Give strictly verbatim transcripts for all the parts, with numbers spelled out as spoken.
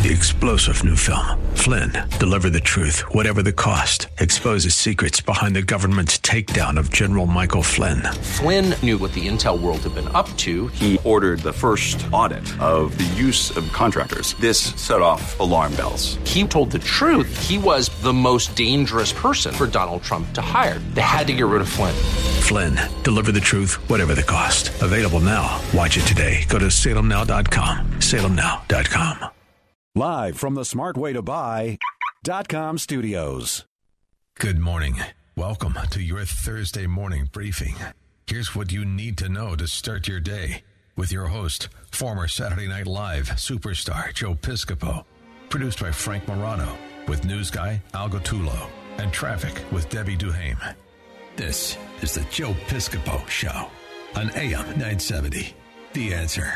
The explosive new film, Flynn, deliver the truth, whatever the cost, exposes secrets behind the government's takedown of General Michael Flynn. Flynn knew what the intel world had been up to. He ordered the first audit of the use of contractors. This set off alarm bells. He told the truth. He was the most dangerous person for Donald Trump to hire. They had to get rid of Flynn. Flynn, deliver the truth, whatever the cost. Available now. Watch it today. Go to salem now dot com. salem now dot com. Live from the smart way to buy dot com studios. Good morning. Welcome to your Thursday morning briefing. Here's what you need to know to start your day with your host, former Saturday Night Live superstar Joe Piscopo. Produced by Frank Morano with news guy Al Gottulo and traffic with Debbie Duhame. This is the Joe Piscopo Show on A M nine seventy. The Answer.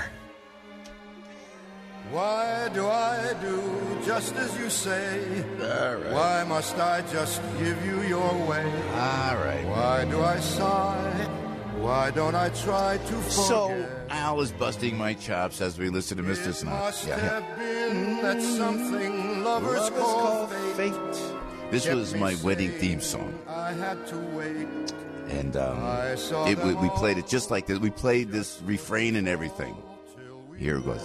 Why do I do just as you say? All right. Why must I just give you your way? All right. Why do I sigh? Why don't I try to forget? So Al is busting my chops as we listen to Mister It Snot. must Yeah. have been that something lovers, Lovers call call fate. fate. This Kept was me my wedding saying theme song, I had to wait. and um, I saw it, we, them we all played it just like this. We played this refrain and everything. till we Here it goes.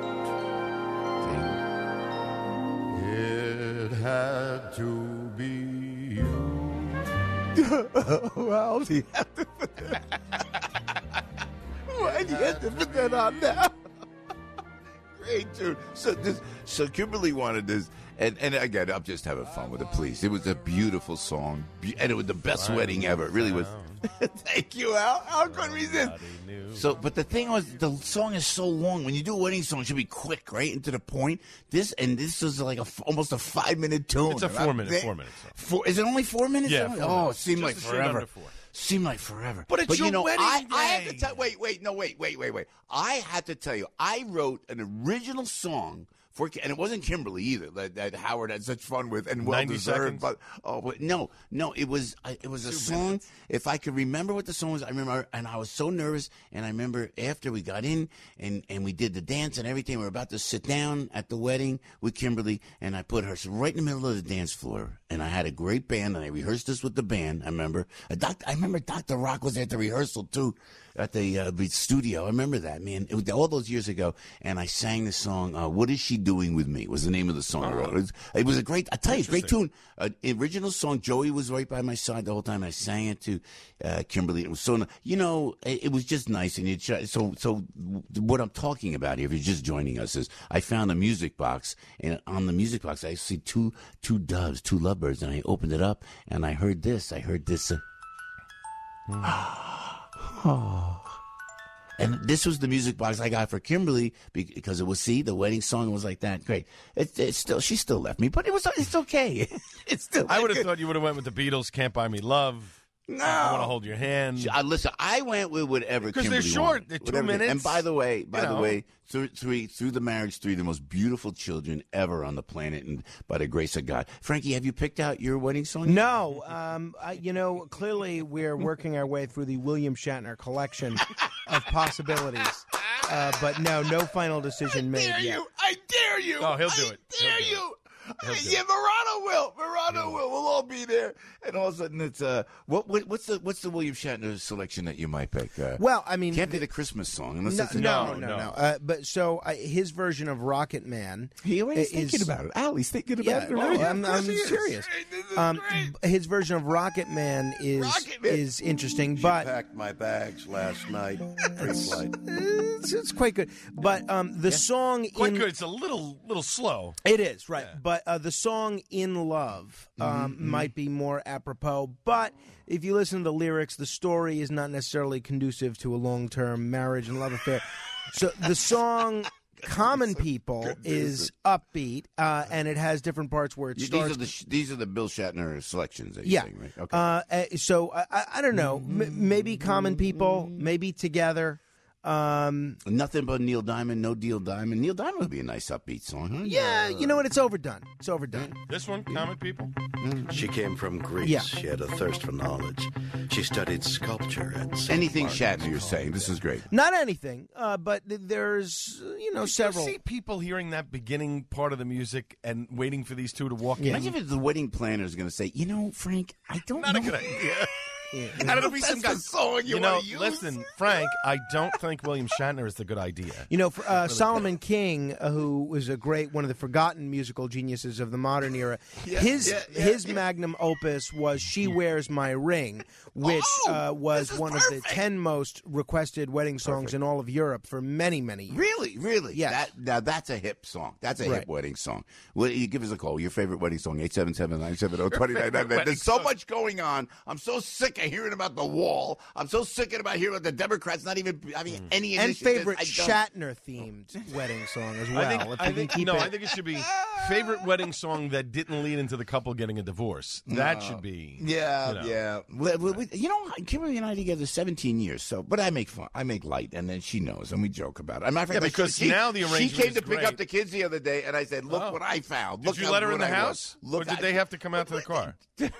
It had to be you. Well, do you have to put that? Why do you have to put that on now? Great tune. So this, so Kimberly wanted this, and and again, I'm just having fun with it. Please, it was a beautiful song, be- and it was the best wedding ever. It really was. Thank you, Al. How could resist? So, but the thing was, the song is so long. When you do a wedding song, it should be quick, right, and to the point. This and this is like a f- almost a five minute tune. It's a four minute, They- four minutes. Four, is it only four minutes? Yeah, Only? four Oh, it minutes. seemed Just like a shade forever. under four. Seemed like forever. But it's you your know, wedding I, I had to day. tell. Wait, wait, no, wait, wait, wait, wait. I had to tell you, I wrote an original song for, and it wasn't Kimberly either. That, that Howard had such fun with and well ninety deserved. seconds? But oh, but no, no, it was I- it was a Two song. minutes. If I could remember what the song was, I remember, and I was so nervous. And I remember after we got in and and we did the dance and everything, we were about to sit down at the wedding with Kimberly, and I put her right in the middle of the dance floor, and I had a great band, and I rehearsed this with the band. I remember, a doc, I remember Doctor Rock was at the rehearsal too, at the, uh, the studio. I remember that, man. It was all those years ago, and I sang the song. Uh, "What Is She Doing with Me?" was the name of the song I wrote. It was, it was a great. I tell you, great tune. Uh, original song. Joey was right by my side the whole time. I sang it to uh, Kimberly. It was so, you know, it, it was just nice. And you try, so, so what I'm talking about here, if you're just joining us, is I found a music box, and on the music box I see two two doves, two lovebirds, and I opened it up, and I heard this. I heard this. Uh, oh. And this was the music box I got for Kimberly because it was, see, the wedding song was like that. Great. It, it's still, she still left me, but it was, it's okay. It's still. I would have thought you would have went with the Beatles, "Can't Buy Me Love." No. I want to hold your hand. Uh, listen, I went with whatever Because Kimberly they're short. wanted. They're two Whatever. minutes. And by the way, by You the know. way, through, through, through the marriage, three of the most beautiful children ever on the planet, and by the grace of God. Frankie, have you picked out your wedding song? No, um, I, you know, clearly we're working our way through the William Shatner collection of possibilities. Uh, but no, no final decision made Dare yet. you? I dare you! Oh, he'll do I it. He'll Dare do it. you! He'll do Yeah, it. Verano will. Verano will. We'll all be there, and all of a sudden it's uh, what, what what's the what's the William Shatner selection that you might pick? Uh, Well, I mean, can't be the Christmas song unless no, it's a no, no, no, no. no. Uh, but so uh, his version of Rocket Man. He always is, thinking about it. Al, he's thinking Yeah, about it. no, already. I'm, Of course I'm he is. serious. This is Um, great. b- his version of Rocket Man is Rocket Man. is interesting, She but packed my bags last night. Pre-flight. it's, it's quite good. But um, the song Quite in good. It's a little, little slow. It is, right. Yeah. But uh, the song In Love um, Mm-hmm, might be more apropos. But if you listen to the lyrics, the story is not necessarily conducive to a long term marriage and love affair. So the song Common People is upbeat, uh, and it has different parts where it These starts. are the sh- these are the Bill Shatner selections. That you're yeah. saying, right? Okay. Uh, uh, so I, I- I don't know. M- maybe Common People, maybe Together. Um, Nothing but Neil Diamond, no Neil Diamond. Neil Diamond would be a nice upbeat song, huh? yeah, you know what? It's overdone. It's overdone. This one, Common People. She came from Greece. Yeah. She had a thirst for knowledge. She studied sculpture at Saint Anything Martin's Shatner, you're College. saying. This is great. Not anything, uh, but th- there's, uh, you know, Did several. you see people hearing that beginning part of the music and waiting for these two to walk Yeah. in? Imagine if the wedding planner is going to say, you know, Frank, I don't Not know. a good idea. Yeah. And it'll be some guy. That's the song you, You know, want to use. listen, Frank, I don't think William Shatner is the good idea. You know, for, uh, Solomon King, uh, who was a great one of the forgotten musical geniuses of the modern era, his yeah, yeah, his yeah. magnum opus was "She Wears My Ring," which Oh, uh, was this is one of perfect. the ten most requested wedding songs in all of Europe for many, many years. Really, really? Yes. That, now, that's a hip song. That's a Right. hip wedding song. Well, you give us a call. Your favorite wedding song, eight seven seven, nine seven zero, two nine nine nine. There's so much going on. I'm so sick of hearing about the wall. I'm so sick of about hearing about the Democrats not even having any And initiatives. favorite I don't- Shatner-themed wedding song as well. I think, if you I can think keep no, it. I think it should be favorite wedding song that didn't lead into the couple getting a divorce. That should be. Yeah, you know. yeah. Well, we- we- you know, Kimberly and I together seventeen years. So, but I make fun. I make light, and then she knows, and we joke about it. As a matter of fact, Yeah, because she, now the she arrangement came is to pick great. up the kids the other day, and I said, "Look Oh. what I found." Did Look you how let her in good the I was. house? Look, or did I- they have to come out to the car?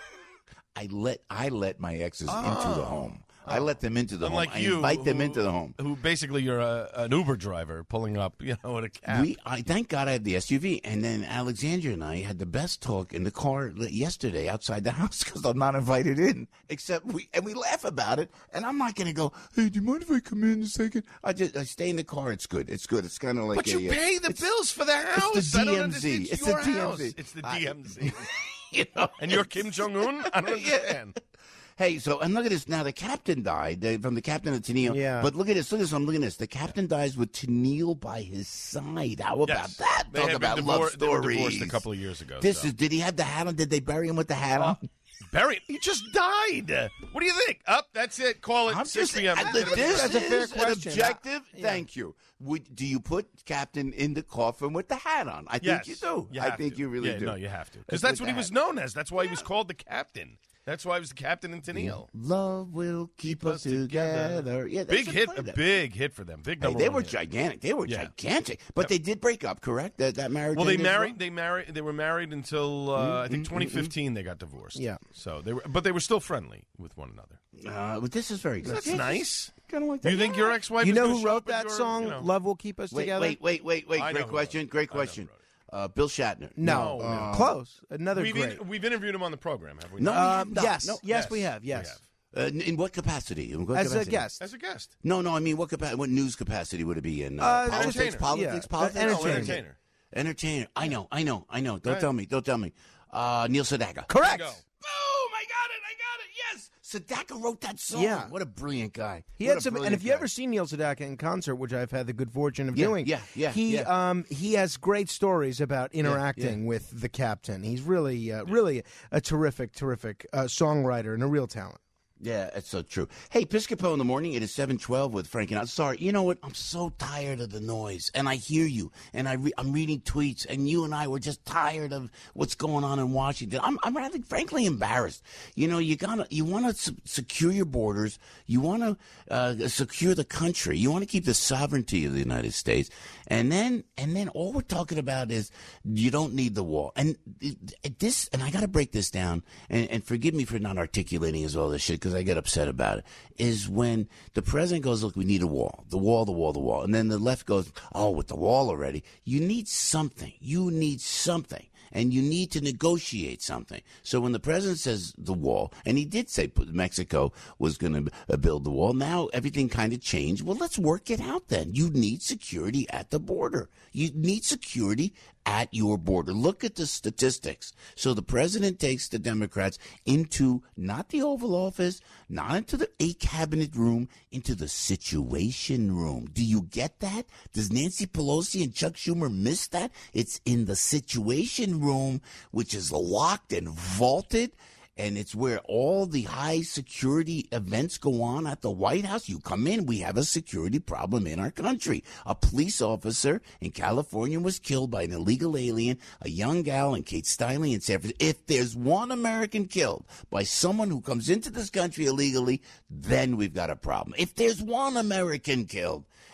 I let I let my exes into the home. I let them into the Unlike home. I you, invite them who- into the home. Who basically you're a, an Uber driver pulling up, you know, at a cab. We, I thank God I had the S U V, and then Alexandra and I had the best talk in the car li- yesterday outside the house because I'm not invited in. Except we and we laugh about it, and I'm not going to go. Hey, do you mind if I come in a second? I just I stay in the car. It's good. It's good. It's kind of like. but a, you uh, pay the it's- bills for the house. It's the I don't D M Z. understand. It's your the D M Z. house. It's the I- D M Z. You know, And you're Kim Jong Un. I don't Yeah. understand. Hey, so and look at this. Now the captain died uh, from the captain of Tennille. Yeah. But look at this. Look at this. I'm looking at this. The captain dies with Tennille by his side. How about Yes. that? They Talk had been about divor- love They were stories. divorced a couple of years ago. This so. is. Did he have the hat on? Did they bury him with the hat on? Barry, he just died. What do you think? Up, that's it. Call it I'm six just. p.m. I- This That's a is fair an question. objective. Yeah. Thank you. Would do you put captain in the coffin with the hat on? I Yes, think you do. you I have think to. you really yeah, do. No, you have to. Because That's that's with what he the was hat. known as. That's why he was called the captain. That's why he was the captain in Tennille. Love will keep, us together. Yeah, they Big should hit, play a that. big hit for them. Big Hey, number they one were hit. gigantic. They were Yeah. gigantic. But they did break up, correct? That, that marriage. Well, they ended as married. They married. They were married until uh, I think twenty fifteen. They got divorced. Yeah. So they were, but they were still friendly with one another. Uh, but this is very good. That's This is nice. Kinda like that. You think your ex-wife? You is know gonna who show wrote up at that your, song? you know- "Love Will Keep Us Wait, Together." wait, wait, wait, wait. I know Great who question. wrote it. Great I know who question. wrote it. Uh, Bill Shatner. No, No, no. close. Another We've great. in, we've interviewed him on the program, have we? No, not? we Um, have not. yes, No. yes, Yes, we have. we Yes, have. Uh, in, in what capacity? In what as a capacity? guest. As a guest. No, no. I mean, what capacity? What news capacity would it be in? Uh, Uh, politics, entertainer. politics, Yeah, politics. uh, No, entertainer. entertainer. Entertainer. I know, I know, I know. Don't Right. tell me. Don't tell me. Uh, Neil Sedaka. Correct. Bingo. Boom! I got it. I got it. Yes. Sedaka wrote that song. Yeah. What a brilliant guy. He What had a some, and brilliant if you guy. ever seen Neil Sedaka in concert, which I've had the good fortune of Yeah, doing, yeah, yeah, he yeah. um he has great stories about interacting with the captain. He's really, uh, really a terrific, terrific uh, songwriter and a real talent. Yeah, that's so true. Hey, Piscopo in the morning. It is seven twelve with Frank and I. Sorry, you know what? I'm so tired of the noise, and I hear you, and I re- I'm reading tweets, and you and I were just tired of what's going on in Washington. I'm I'm rather frankly embarrassed. You know, you gotta you want to se- secure your borders. You want to uh, secure the country. You want to keep the sovereignty of the United States, and then and then all we're talking about is you don't need the wall. And it- it- this, and I got to break this down. And, and forgive me for not articulating as well this shit, because I get upset about it, is when the president goes, look, we need a wall, the wall, the wall, the wall. And then the left goes, oh, with the wall already. You need something. You need something. And you need to negotiate something. So when the president says the wall, and he did say Mexico was going to build the wall, now everything kind of changed. Well, let's work it out then. You need security at the border. You need security at your border. Look at the statistics. So the president takes the Democrats into not the Oval Office, not into the a cabinet room, into the situation room. Do you get that? Does Nancy Pelosi and Chuck Schumer miss that? It's in the situation room, which is locked and vaulted. And it's where all the high security events go on at the White House. You come in, we have a security problem in our country. A police officer in California was killed by an illegal alien, a young gal in Kate Stiley in San Francisco. If there's one American killed by someone who comes into this country illegally, then we've got a problem. If there's one American killed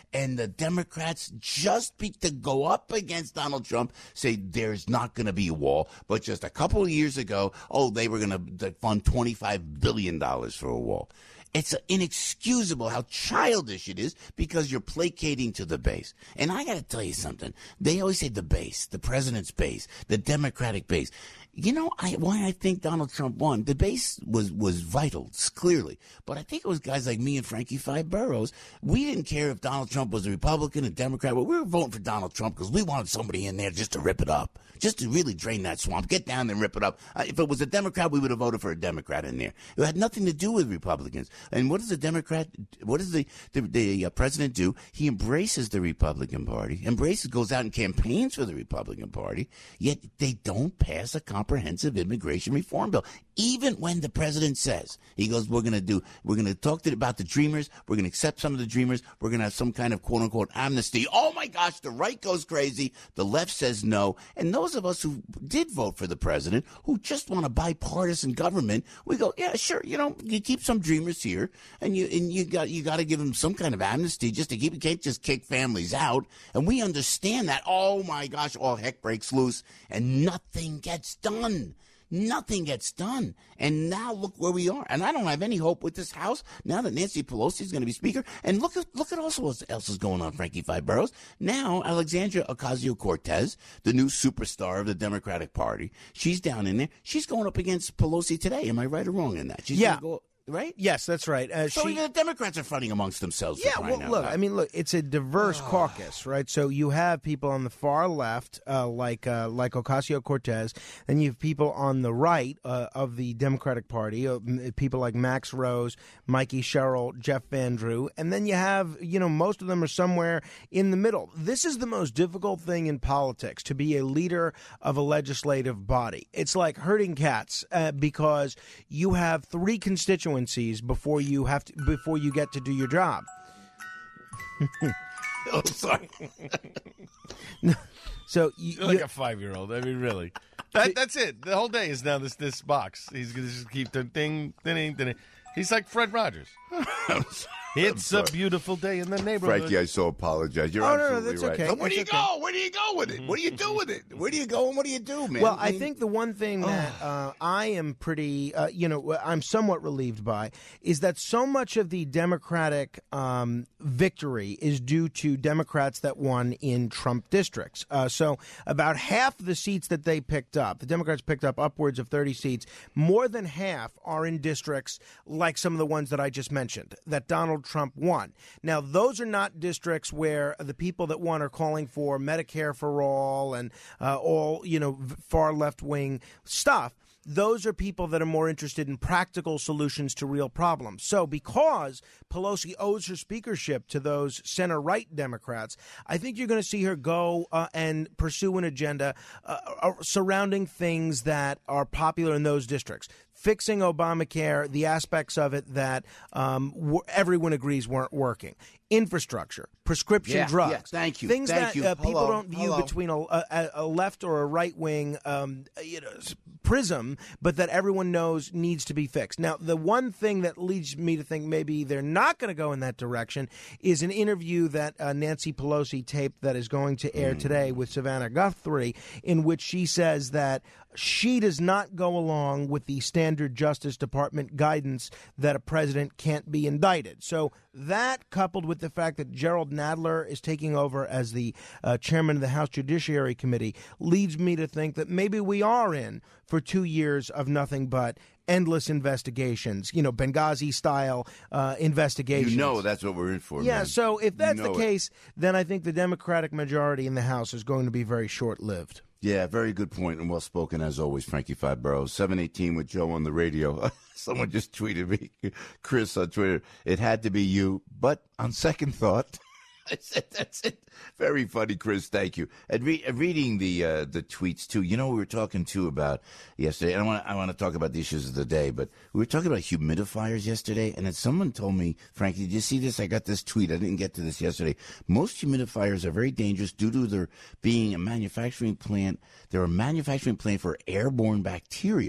and the Democrats just be, to go up against Donald Trump, say there's not going to be a wall. But just a couple of years ago, oh, they were going to fund twenty-five billion dollars for a wall. It's inexcusable how childish it is because you're placating to the base. And I got to tell you something. They always say the base, the president's base, the Democratic base. You know I, why I think Donald Trump won? The base was, was vital, clearly. But I think it was guys like me and Frankie Five Boroughs. We didn't care if Donald Trump was a Republican, a Democrat. But we were voting for Donald Trump because we wanted somebody in there just to rip it up, just to really drain that swamp, get down there and rip it up. Uh, if it was a Democrat, we would have voted for a Democrat in there. It had nothing to do with Republicans. And what does the Democrat, what does the, the, the uh, president do? He embraces the Republican Party, embraces, goes out and campaigns for the Republican Party, yet they don't pass a comprehensive immigration reform bill. Even when the president says, he goes, we're going to do, we're going to talk to, about the Dreamers, we're going to accept some of the Dreamers, we're going to have some kind of quote unquote amnesty. Oh my gosh, the right goes crazy, the left says no. And those of us who did vote for the president, who just want a bipartisan government, we go, yeah, sure, you know, you keep some Dreamers here, and you and you got you got to give them some kind of amnesty just to keep, you can't just kick families out. And we understand that. Oh my gosh, all heck breaks loose, and nothing gets done. Nothing gets done. And now look where we are. And I don't have any hope with this House now that Nancy Pelosi is going to be Speaker. And look at look at also what else is going on, Frankie Five Boroughs. Now, Alexandria Ocasio-Cortez, the new superstar of the Democratic Party, she's down in there. She's going up against Pelosi today. Am I right or wrong in that? She's yeah. Gonna go, right? Yes, that's right. Uh, so she, even the Democrats are fighting amongst themselves. Yeah, well, look, I mean, look, it's a diverse caucus, right? So you have people on the far left, uh, like uh, like Ocasio-Cortez, and you have people on the right uh, of the Democratic Party, uh, people like Max Rose, Mikey Sherrill, Jeff Van Drew, and then you have, you know, most of them are somewhere in the middle. This is the most difficult thing in politics, to be a leader of a legislative body. It's like herding cats uh, because you have three constituents before you have to before you get to do your job. Oh, sorry. So you, You're like a five-year-old. I mean, really. That, that's it. The whole day is now this this box. He's going to just keep the ding, ding, ding. He's like Fred Rogers. It's a beautiful day in the neighborhood. Frankie, I so apologize. You're oh, absolutely no, no, that's right. okay. So where that's do you okay. go? Where do you go with it? What do you do with it? Where do you go and what do you do, man? Well, I think the one thing that uh, I am pretty, uh, you know, I'm somewhat relieved by is that so much of the Democratic um, victory is due to Democrats that won in Trump districts. Uh, so about half the seats that they picked up, the Democrats picked up upwards of thirty seats, more than half are in districts like some of the ones that I just mentioned, that Donald Trump won. Now, those are not districts where the people that won are calling for Medicare for all and uh, all, you know, far left-wing stuff. Those are people that are more interested in practical solutions to real problems. So because Pelosi owes her speakership to those center-right Democrats, I think you're going to see her go uh, and pursue an agenda uh, surrounding things that are popular in those districts. Fixing Obamacare, the aspects of it that um, w- everyone agrees weren't working. Infrastructure, prescription yeah, drugs. Yeah, thank you. Things thank that you. Uh, people Hello. don't view Hello. between a, a, a left or a right-wing um, you know, prism, but that everyone knows needs to be fixed. Now, the one thing that leads me to think maybe they're not going to go in that direction is an interview that uh, Nancy Pelosi taped that is going to air mm. today with Savannah Guthrie, in which she says that she does not go along with the standard Justice Department guidance that a president can't be indicted. So that, coupled with the fact that Gerald Nadler is taking over as the uh, chairman of the House Judiciary Committee, leads me to think that maybe we are in for two years of nothing but endless investigations, you know, Benghazi-style uh, investigations. You know that's what we're in for, Yeah, man. so if that's You know the case, then I think the Democratic majority in the House is going to be very short-lived. Yeah, very good point and well spoken as always, Frankie Five Boroughs. seven eighteen with Joe on the radio. Someone just tweeted me, Chris on Twitter, it had to be you, but on second thought, I said, that's it. Very funny, Chris. Thank you. And re- reading the uh, the tweets too. You know, we were talking too about yesterday. And I want I want to talk about the issues of the day, but we were talking about humidifiers yesterday. And then someone told me, Frankie, did you see this? I got this tweet. I didn't get to this yesterday. Most humidifiers are very dangerous due to their being a manufacturing plant. They're a manufacturing plant for airborne bacteria.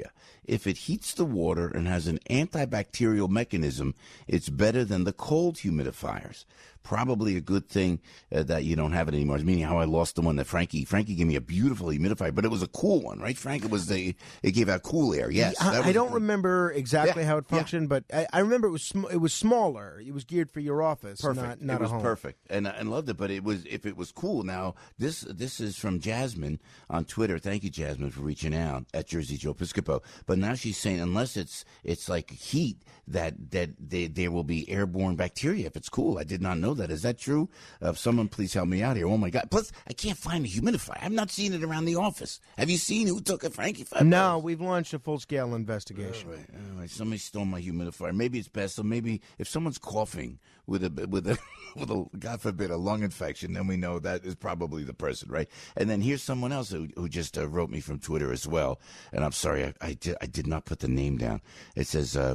If it heats the water and has an antibacterial mechanism, it's better than the cold humidifiers. Probably a good thing uh, that you don't have it anymore. Meaning how I lost the one that Frankie, Frankie gave me a beautiful humidifier, but it was a cool one, right, Frank? It was the, it gave out cool air, yes. I, I don't good. remember exactly Yeah, how it functioned, yeah. but I, I remember it was sm- it was smaller. It was geared for your office, Perfect. not, not it was a home. perfect, and I loved it. But it was if it was cool. Now this this is from Jasmine on Twitter. Thank you, Jasmine, for reaching out at Jersey Joe Piscopo. But now she's saying unless it's it's like heat that that they, there will be airborne bacteria if it's cool. I did not know that. Is that true? Uh, someone please help me out here. Oh my God! Plus I can't find a humidifier. I'm not seeing it around the office. Have you seen who took it, Frankie? Five No, dollars? we've launched a full scale investigation. All right, all right. Somebody stole my humidifier. Maybe it's best. So maybe if someone's coughing with a with a with a God forbid a lung infection, then we know that is probably the person, right? And then here's someone else who who just uh, wrote me from Twitter as well. And I'm sorry, I, I did I did not put the name down. It says. Uh,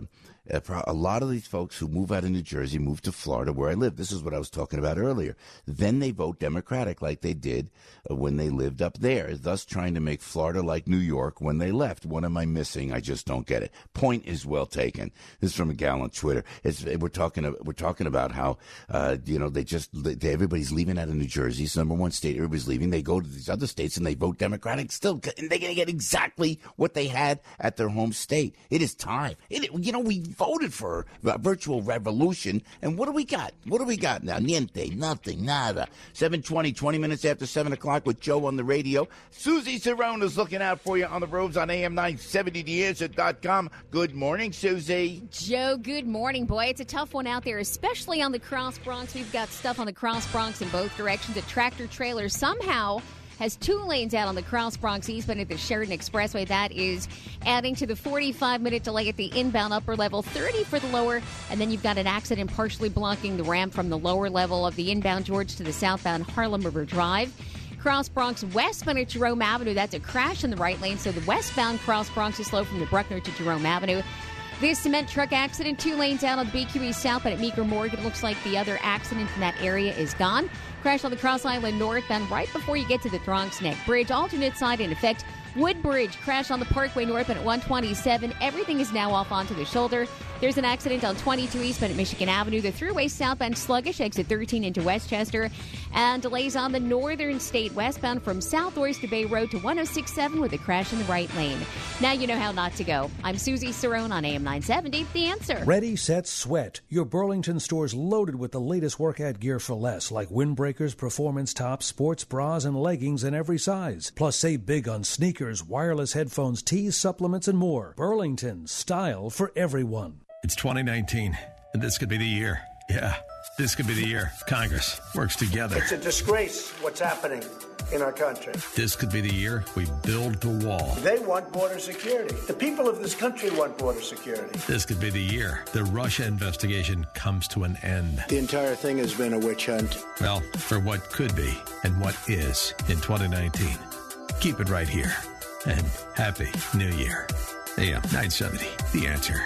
A lot of these folks who move out of New Jersey move to Florida, where I live. This is what I was talking about earlier. Then they vote Democratic like they did when they lived up there, thus trying to make Florida like New York when they left. What am I missing? I just don't get it. Point is well taken. This is from a gal on Twitter. It's, we're talking we're talking about how uh, you know they just they, everybody's leaving out of New Jersey. It's the number one state. Everybody's leaving. They go to these other states and they vote Democratic still, and they're going to get exactly what they had at their home state. It is time. It, you know we. voted for a virtual revolution, and what do we got? What do we got now? Niente, nothing, nada. seven twenty, twenty minutes after seven o'clock with Joe on the radio. Susie Cerrone is looking out for you on the roads on A M nine seventy the answer dot com. Good morning, Susie. Joe, good morning, boy. It's a tough one out there, especially on the Cross Bronx. We've got stuff on the Cross Bronx in both directions. A tractor trailer somehow has two lanes out on the Cross Bronx eastbound at the Sheridan Expressway. That is adding to the forty-five minute delay at the inbound upper level, thirty for the lower, and then you've got an accident partially blocking the ramp from the lower level of the inbound George to the southbound Harlem River Drive. Cross Bronx westbound at Jerome Avenue, that's a crash in the right lane, so the westbound Cross Bronx is slow from the Bruckner to Jerome Avenue. This cement truck accident, two lanes out on the B Q E southbound at Meeker Morgan. It looks like the other accident in that area is gone. Crash on the Cross Island northbound right before you get to the Bronx Neck Bridge. Alternate side in effect. Woodbridge crash on the Parkway northbound at one twenty-seven. Everything is now off onto the shoulder. There's an accident on twenty-two eastbound at Michigan Avenue. The thruway southbound sluggish, exit thirteen into Westchester. And delays on the northern state westbound from South Oyster Bay Road to one oh six point seven with a crash in the right lane. Now you know how not to go. I'm Susie Cerrone on A M nine seventy, The Answer. Ready, Set, Sweat. Your Burlington store's loaded with the latest workout gear for less, like windbreakers, performance tops, sports bras, and leggings in every size. Plus, save big on sneakers, wireless headphones, tees, supplements, and more. Burlington, style for everyone. It's twenty nineteen, and this could be the year. Yeah, this could be the year Congress works together. It's a disgrace what's happening in our country. This could be the year we build the wall. They want border security. The people of this country want border security. This could be the year the Russia investigation comes to an end. The entire thing has been a witch hunt. Well, for what could be and what is in twenty nineteen. Keep it right here. And Happy New Year. A M nine seventy, The Answer.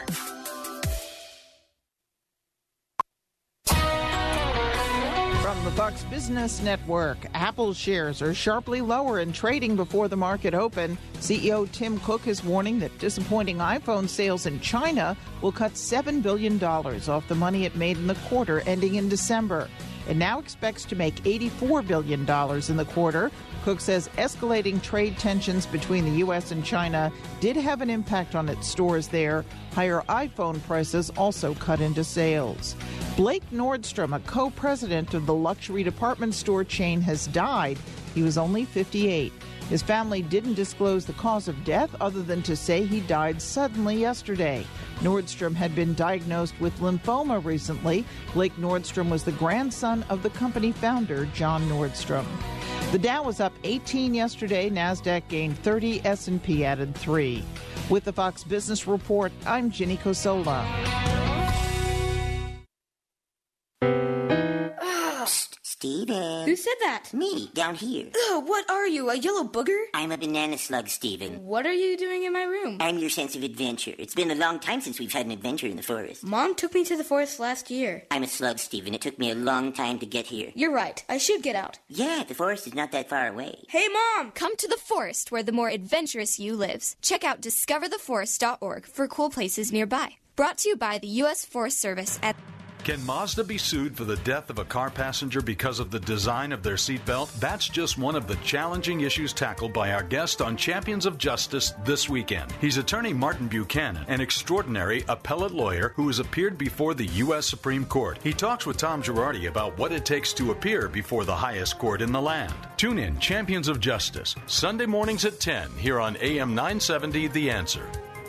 From the Fox Business Network, Apple shares are sharply lower in trading before the market open. C E O Tim Cook is warning that disappointing iPhone sales in China will cut seven billion dollars off the money it made in the quarter ending in December. It now expects to make eighty-four billion dollars in the quarter. Cook says escalating trade tensions between the U S and China did have an impact on its stores there. Higher iPhone prices also cut into sales. Blake Nordstrom, a co-president of the luxury department store chain, has died. He was only fifty-eight. His family didn't disclose the cause of death other than to say he died suddenly yesterday. Nordstrom had been diagnosed with lymphoma recently. Blake Nordstrom was the grandson of the company founder, John Nordstrom. The Dow was up eighteen yesterday. NASDAQ gained thirty. S and P added three. With the Fox Business Report, I'm Ginny Cosola. Steven. Who said that? Me, down here. Ugh, what are you, a yellow booger? I'm a banana slug, Steven. What are you doing in my room? I'm your sense of adventure. It's been a long time since we've had an adventure in the forest. Mom took me to the forest last year. I'm a slug, Steven. It took me a long time to get here. You're right. I should get out. Yeah, the forest is not that far away. Hey, Mom! Come to the forest where the more adventurous you lives. Check out discover the forest dot org for cool places nearby. Brought to you by the U S Forest Service at... Can Mazda be sued for the death of a car passenger because of the design of their seatbelt? That's just one of the challenging issues tackled by our guest on Champions of Justice this weekend. He's attorney Martin Buchanan, an extraordinary appellate lawyer who has appeared before the U S Supreme Court. He talks with Tom Girardi about what it takes to appear before the highest court in the land. Tune in Champions of Justice, Sunday mornings at ten, here on A M nine seventy, The Answer.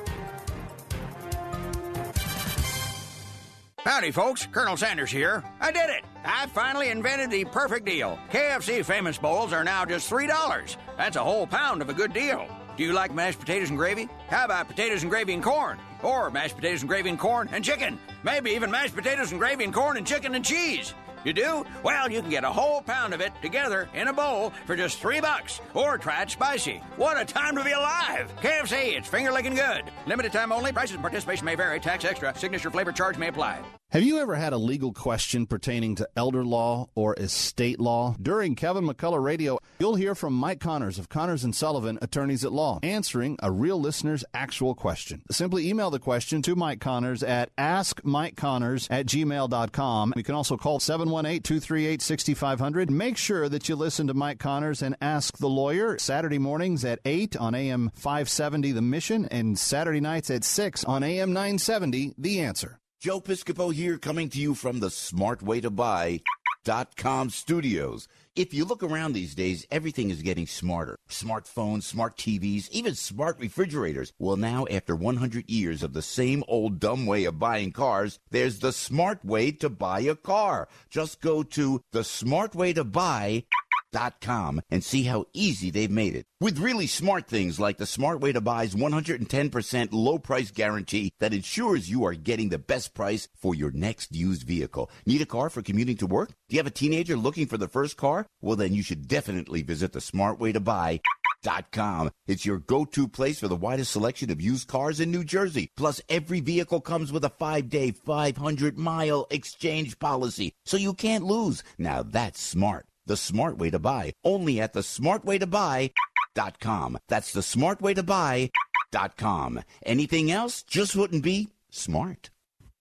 Howdy, folks. Colonel Sanders here. I did it. I finally invented the perfect deal. K F C Famous Bowls are now just three dollars. That's a whole pound of a good deal. Do you like mashed potatoes and gravy? How about potatoes and gravy and corn? Or mashed potatoes and gravy and corn and chicken? Maybe even mashed potatoes and gravy and corn and chicken and cheese. You do? Well, you can get a whole pound of it together in a bowl for just three bucks. Or try it spicy. What a time to be alive! K F C, it's finger-licking good. Limited time only. Prices and participation may vary. Tax extra. Signature flavor charge may apply. Have you ever had a legal question pertaining to elder law or estate law? During Kevin McCullough Radio, you'll hear from Mike Connors of Connors and Sullivan, Attorneys at Law, answering a real listener's actual question. Simply email the question to Mike Connors at ask mike connors at gmail dot com. You can also call seven one eight, two three eight, six five zero zero. Make sure that you listen to Mike Connors and Ask the Lawyer Saturday mornings at eight on A M five seventy The Mission and Saturday nights at six on A M nine seventy The Answer. Joe Piscopo here, coming to you from the smart way to buy dot com studios. If you look around these days, everything is getting smarter. Smartphones, smart T Vs, even smart refrigerators. Well, now, after one hundred years of the same old dumb way of buying cars, there's the smart way to buy a car. Just go to the smart way to buy dot com and see how easy they've made it. With really smart things like the Smart Way to Buy's one hundred ten percent low price guarantee that ensures you are getting the best price for your next used vehicle. Need a car for commuting to work? Do you have a teenager looking for the first car? Well, then you should definitely visit the Smart Way to Buy dot com. It's your go-to place for the widest selection of used cars in New Jersey. Plus, every vehicle comes with a five-day, five hundred mile exchange policy, so you can't lose. Now that's smart. The Smart Way to Buy, only at the smart way to buy dot com. That's the smart way to buy dot com. Anything else just wouldn't be smart.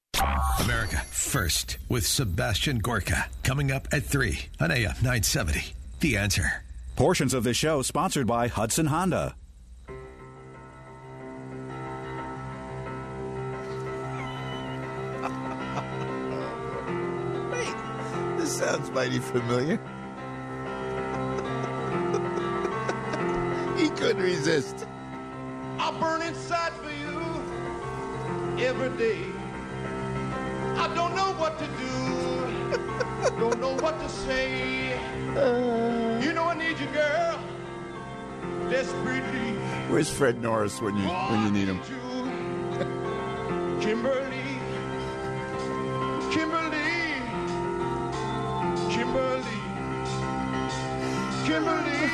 America First with Sebastian Gorka, coming up at three on A M nine seventy. The Answer. Portions of this show sponsored by Hudson Honda. Wait, this sounds mighty familiar. He couldn't resist. I burn inside for you every day. I don't know what to do. Don't know what to say. Uh, you know I need you, girl. Desperately. Where's Fred Norris when you oh, when you need him? You. Kimberly. Kimberly. Kimberly. Kimberly.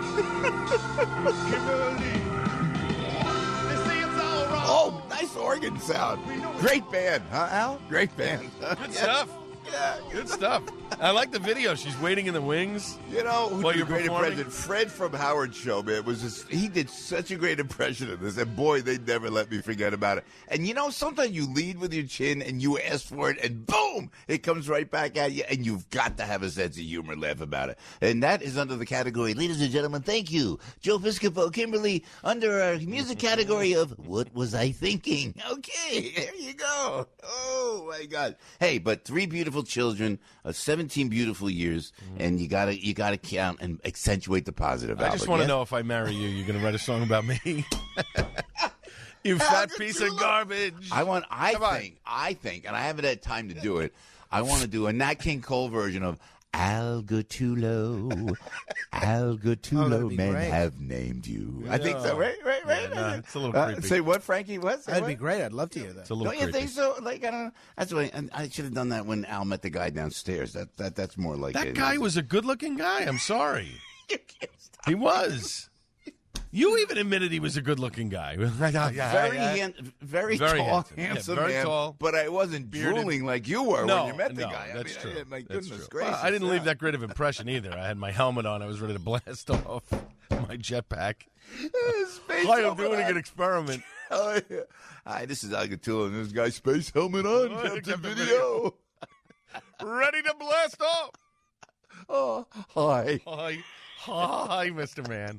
Kimberly. They say it's all wrong. Oh, nice organ sound. Great band, huh, Al? Great band. Good yeah. stuff. Yeah, good stuff. I like the video. She's waiting in the wings. You know, who while did you're a great performing? impression? Fred from Howard Show, man, was just, he did such a great impression of this, and boy, they never let me forget about it. And you know, sometimes you lead with your chin, and you ask for it, and boom, it comes right back at you, and you've got to have a sense of humor and laugh about it. And that is under the category, ladies and gentlemen, thank you, Joe Piscopo, Kimberly, under our music category of What Was I Thinking? Okay, there you go. Oh, my God. Hey, but three beautiful children, uh, seventeen beautiful years, mm. and you gotta you gotta count and accentuate the positive. I Albert, just want to yes? know if I marry you, you're gonna write a song about me. You fat piece of garbage. I want. I Come think. On. I think, and I haven't had time to do it. I want to do a Nat King Cole version of Algatulo, Algatulo, Oh, that'd be men great. have named you. I think so, right? Right, right. Yeah, no, it's a little Uh, creepy. say what, Frankie? What? Say That'd what? be great. I'd love to hear that. It's a little Don't you creepy. think so? Like I don't know. That's what I, I should have done that when Al met the guy downstairs. That that that's more like That it. guy was a good-looking guy. I'm sorry. He was. You even admitted he was a good-looking guy. very, hand, very, Very tall, handsome. Yeah, handsome very man. tall. But I wasn't Bearded. drooling like you were No, when you met the no, guy. I that's mean, true. I, my That's goodness true. gracious! Well, I didn't leave yeah. that great of impression either. I had my helmet on. I was ready to blast off my jetpack. Space Hi, I'm helmet doing a on. good experiment. Oh, yeah. Hi, this is Algatula, and this guy's space helmet on. Oh, Captain Captain Video. Ready to blast off. Oh, hi, Hi, hi, Mister Man.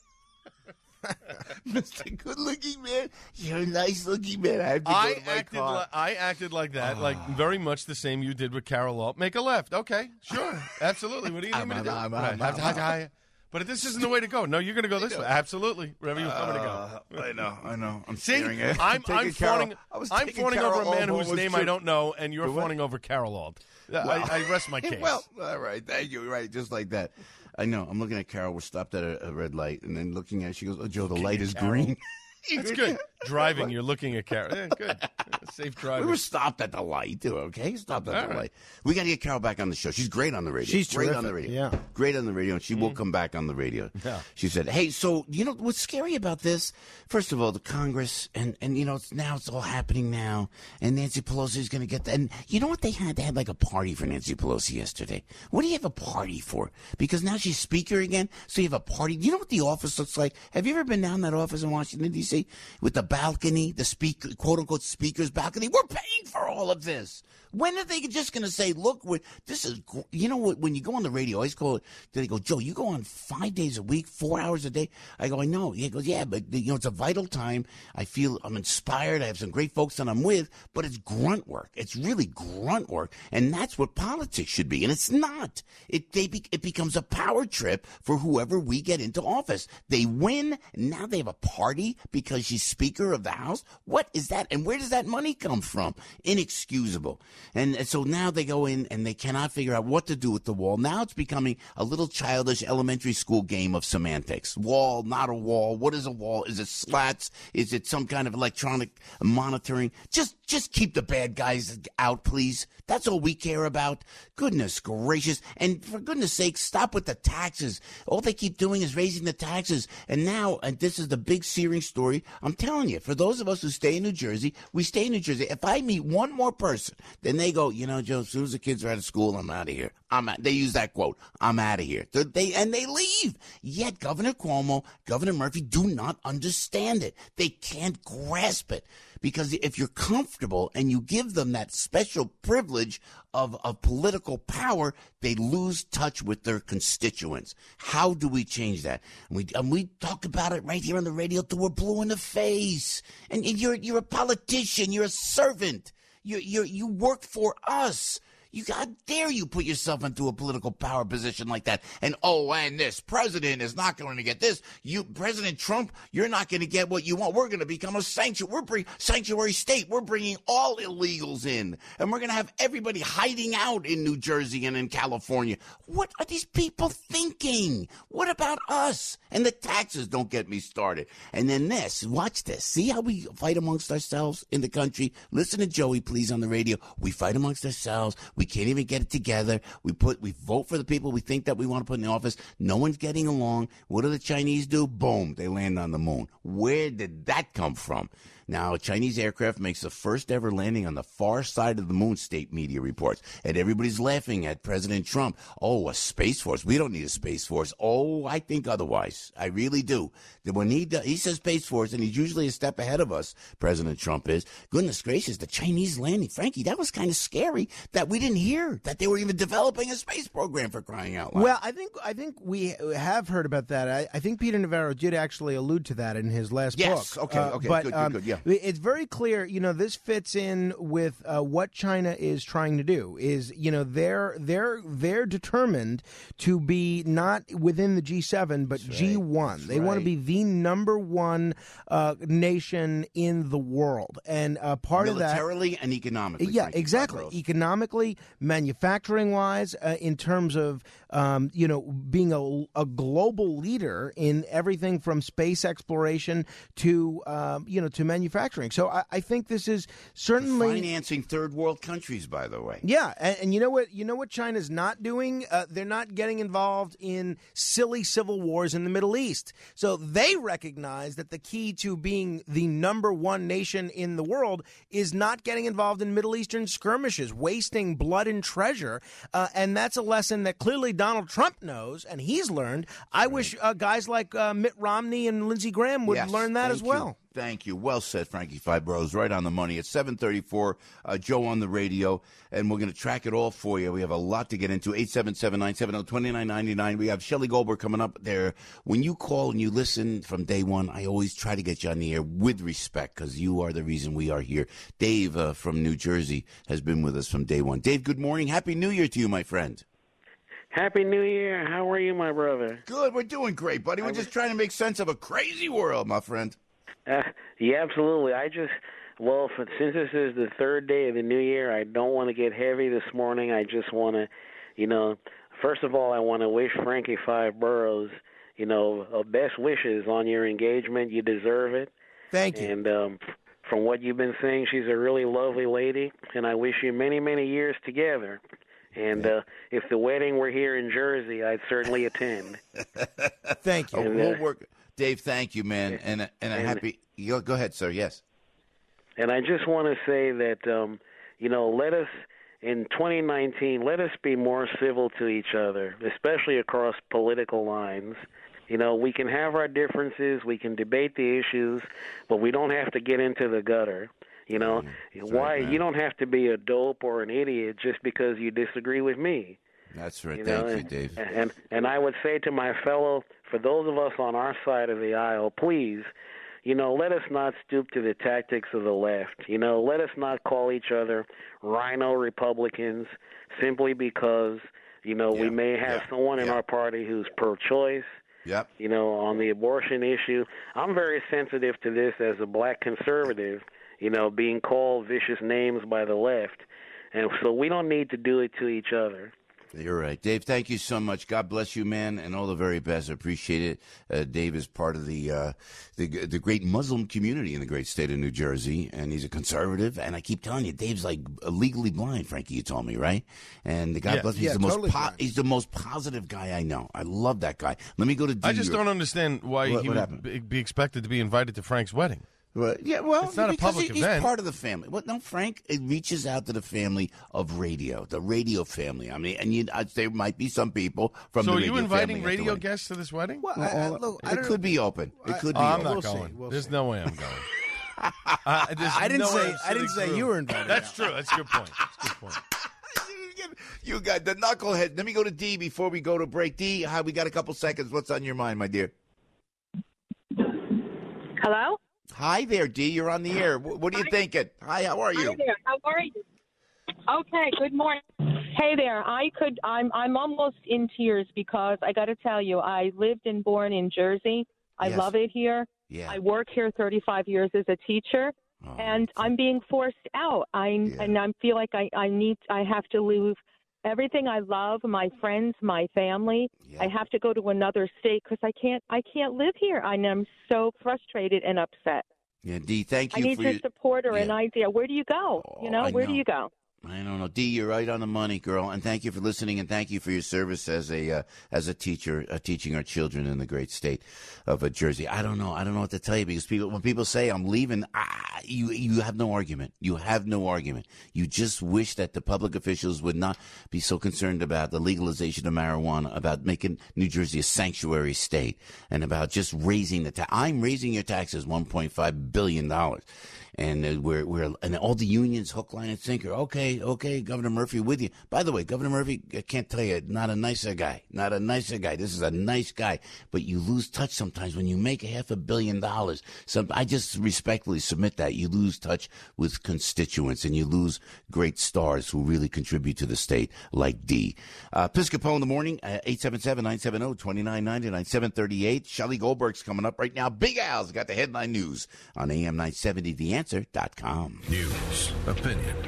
Mister Good-looking man. You're a nice-looking man. I have to go I to my acted, car. li- I acted like that, like very much the same you did with Carol Alt. Make a left. Okay, sure. Absolutely. What do you need I'm- me to do? I'm- Right. I'm- Hi- I'm- hi- hi. But this isn't the way to go. No, you're going to go this way. Absolutely. Wherever you want me to Uh, go. I know, I know. I'm See, staring at I'm, taking I'm Carol- fawning, I was I'm taking fawning Carol over a man Alt, whose was name true. I don't know, and you're The what? fawning over Carol Alt. Well- I, I rest my case. Well, all right. Thank you. Right, just like that. I know. I'm looking at Carol. We're stopped at a, a red light, and then looking at her, she goes, "Oh, Joe, the light is Carol. green." That's good. Driving, you're looking at Carol. Yeah, good. Safe driving. We were stopped at the light, too, okay? Stopped at All the right. light. We got to get Carol back on the show. She's great on the radio. She's great on terrific, the radio. yeah. Great on the radio, and she will come back on the radio. Yeah. She said, hey, so, you know, what's scary about this? First of all, the Congress, and, and you know, it's, now it's all happening now, and Nancy Pelosi's going to get that. And you know what they had? They had like a party for Nancy Pelosi yesterday. What do you have a party for? Because now she's speaker again, so you have a party. You know what the office looks like? Have you ever been down that office in Washington, D C? With the balcony, the speaker, quote unquote speaker's balcony? We're paying for all of this. When are they just going to say, look, we're, this is, gr-" you know what, when you go on the radio, I always call it, they go, Joe, you go on five days a week, four hours a day? I go, I know. He goes, yeah, but you know, it's a vital time. I feel I'm inspired. I have some great folks that I'm with, but it's grunt work. It's really grunt work. And that's what politics should be. And it's not. It, they be, it becomes a power trip for whoever we get into office. They win. Now they have a party because she's Speaker of the House. What is that? And where does that money come from? Inexcusable. And, and so now they go in and they cannot figure out what to do with the wall. Now it's becoming a little childish elementary school game of semantics. Wall, not a wall. What is a wall? Is it slats? Is it some kind of electronic monitoring? Just, just keep the bad guys out, please. That's all we care about. Goodness gracious. And for goodness sake, stop with the taxes. All they keep doing is raising the taxes. And now, and this is the big searing story, I'm telling you, for those of us who stay in New Jersey, we stay in New Jersey. If I meet one more person, then they go, you know, Joe, as soon as the kids are out of school, I'm out of here. I'm out. They use that quote, I'm out of here. They're, they And they leave. Yet Governor Cuomo, Governor Murphy do not understand it. They can't grasp it. Because if you're comfortable and you give them that special privilege of, of political power, they lose touch with their constituents. How do we change that? And we, and we talk about it right here on the radio till we're blue in the face. And, and you're, you're a politician. You're a servant. You, you, you work for us. You, how dare you put yourself into a political power position like that? And, oh, and this president is not going to get this. You, President Trump, you're not going to get what you want. We're going to become a sanctuary. We're bring, sanctuary state. We're bringing all illegals in. And we're going to have everybody hiding out in New Jersey and in California. What are these people thinking? What about us? And the taxes, don't get me started. And then this, watch this. See how we fight amongst ourselves in the country? Listen to Joey, please, on the radio. We fight amongst ourselves. We We can't even get it together. We put, we vote for the people we think that we want to put in the office. No one's getting along. What do the Chinese do? Boom, they land on the moon. Where did that come from? Now, a Chinese aircraft makes the first ever landing on the far side of the moon, state media reports. And everybody's laughing at President Trump. Oh, a Space Force. We don't need a Space Force. Oh, I think otherwise. I really do. That when he does, he says Space Force, and he's usually a step ahead of us, President Trump is. Goodness gracious, the Chinese landing. Frankie, that was kind of scary that we didn't hear that they were even developing a space program, for crying out loud. Well, I think I think we have heard about that. I, I think Peter Navarro did actually allude to that in his last Yes, book. okay, Uh, okay, but, good, good, um, good, yeah. It's very clear, you know, this fits in with uh, what China is trying to do. Is, you know, they're they're they're determined to be not within the G seven, but G one. They want to be the number one uh, nation in the world, and uh, part of that militarily and economically. yeah, Frankie, exactly. Bob Rose. Economically, politically, manufacturing-wise, uh, in terms of, um, you know, being a, a global leader in everything from space exploration to, um, you know, to manufacturing. So I, I think this is certainly financing third world countries, by the way. Yeah, and, and you know what? You know what China's not doing? Uh, they're not getting involved in silly civil wars in the Middle East. So they recognize that the key to being the number one nation in the world is not getting involved in Middle Eastern skirmishes, wasting blood and treasure. Uh, and that's a lesson that clearly Donald Trump knows, and he's learned. I wish uh, guys like uh, Mitt Romney and Lindsey Graham would Yes, learn that thank as well. you. Thank you. Well said, Frankie Five Boroughs. Right on the money. It's seven thirty-four, uh, Joe on the radio, and we're going to track it all for you. We have a lot to get into. eight seven seven, nine seven zero, two nine nine nine. We have Shelley Goldberg coming up there. When you call and you listen from day one, I always try to get you on the air with respect because you are the reason we are here. Dave uh, from New Jersey has been with us from day one. Dave, good morning. Happy New Year to you, my friend. Happy New Year. How are you, my brother? Good. We're doing great, buddy. We're just trying to make sense of a crazy world, my friend. Uh, yeah, absolutely. I just, well, for, since this is the third day of the new year, I don't want to get heavy this morning. I just want to, you know, first of all, I want to wish Frankie Five Boroughs, you know, uh, best wishes on your engagement. You deserve it. Thank you. And um, from what you've been saying, she's a really lovely lady, and I wish you many, many years together. And uh, if the wedding were here in Jersey, I'd certainly attend. Thank you. And, uh, we'll work. Dave, thank you, man, and and I'm and, happy. Go, go ahead, sir. Yes. And I just want to say that, um, you know, let us in twenty nineteen, let us be more civil to each other, especially across political lines. You know, we can have our differences, we can debate the issues, but we don't have to get into the gutter. You know, That's why right, you don't have to be a dope or an idiot just because you disagree with me. That's right. You Thank know, you, Dave. And and I would say to my fellow, for those of us on our side of the aisle, please, you know, let us not stoop to the tactics of the left. You know, let us not call each other rhino Republicans simply because, you know, Yeah, we may have yeah, someone in yeah. our party who's pro-choice. Yep. You know, on the abortion issue. I'm very sensitive to this as a black conservative, you know, being called vicious names by the left. And so we don't need to do it to each other. You're right. Dave, thank you so much. God bless you, man, and all the very best. I appreciate it. Uh, Dave is part of the, uh, the the great Muslim community in the great state of New Jersey, and he's a conservative. And I keep telling you, Dave's like legally blind, Frankie, you told me, right? And God Yeah. bless him. He's, Yeah, the most totally po- blind. he's the most positive guy I know. I love that guy. Let me go to D. I just don't understand why What- he what would happened? be- be expected to be invited to Frank's wedding. Well, yeah, well, It's not a because public he- event. He's part of the family. Well, no, Frank, it reaches out to the family of radio, the radio family. I mean, and you, I'd say there might be some people from So the are radio you inviting family at the radio wedding. guests to this wedding? Well, Well, I, I, all- look, I it don't could know. be open. It could Oh, be I'm open. not We'll see. going. We'll There's see. no way I'm going. Uh, there's I didn't no way say- I'm I didn't sitting say through. you were invited. That's true. That's a good point. That's a good point. You got the knucklehead. Let me go to D before we go to break. D, hi, we got a couple seconds. What's on your mind, my dear? Hello? Hi there, D. You're on the air. What, what are you thinking? Hi, how are you? Hi there. How are you? Okay, good morning. Hey there. I could I'm I'm almost in tears because I got to tell you, I lived and born in Jersey. I Yes. love it here. Yeah. I work here thirty-five years as a teacher. Oh, and I'm being forced out. I and I feel like I I need I have to leave everything I love, my friends, my family. I have to go to another state because I can't I can't live here. I am so frustrated and upset. Yeah, D, thank I you need for your your... support or an Yeah. idea. Where do you go? you know, I where do know. you go? I don't know, D. You're right on the money, girl, and thank you for listening, and thank you for your service as a uh, as a teacher, uh, teaching our children in the great state of uh, Jersey. I don't know, I don't know what to tell you because people, when people say I'm leaving, ah, you you have no argument. You have no argument. You just wish that the public officials would not be so concerned about the legalization of marijuana, about making New Jersey a sanctuary state, and about just raising the tax. I'm raising your taxes one point five billion dollars. And uh, we're we're and all the unions, hook, line, and sinker. Okay, okay, Governor Murphy with you. By the way, Governor Murphy, I can't tell you, not a nicer guy, not a nicer guy. This is a nice guy, but you lose touch sometimes when you make a half a billion dollars. Some I just respectfully submit that you lose touch with constituents and you lose great stars who really contribute to the state, like D. Uh, Piscopo in the morning, uh, eight seven seven, nine seven zero, two nine nine nine, seven thirty-eight. Shelley Goldberg's coming up right now. Big Al's got the headline news on A M nine seventy. The Answer. Dot com. News, opinion,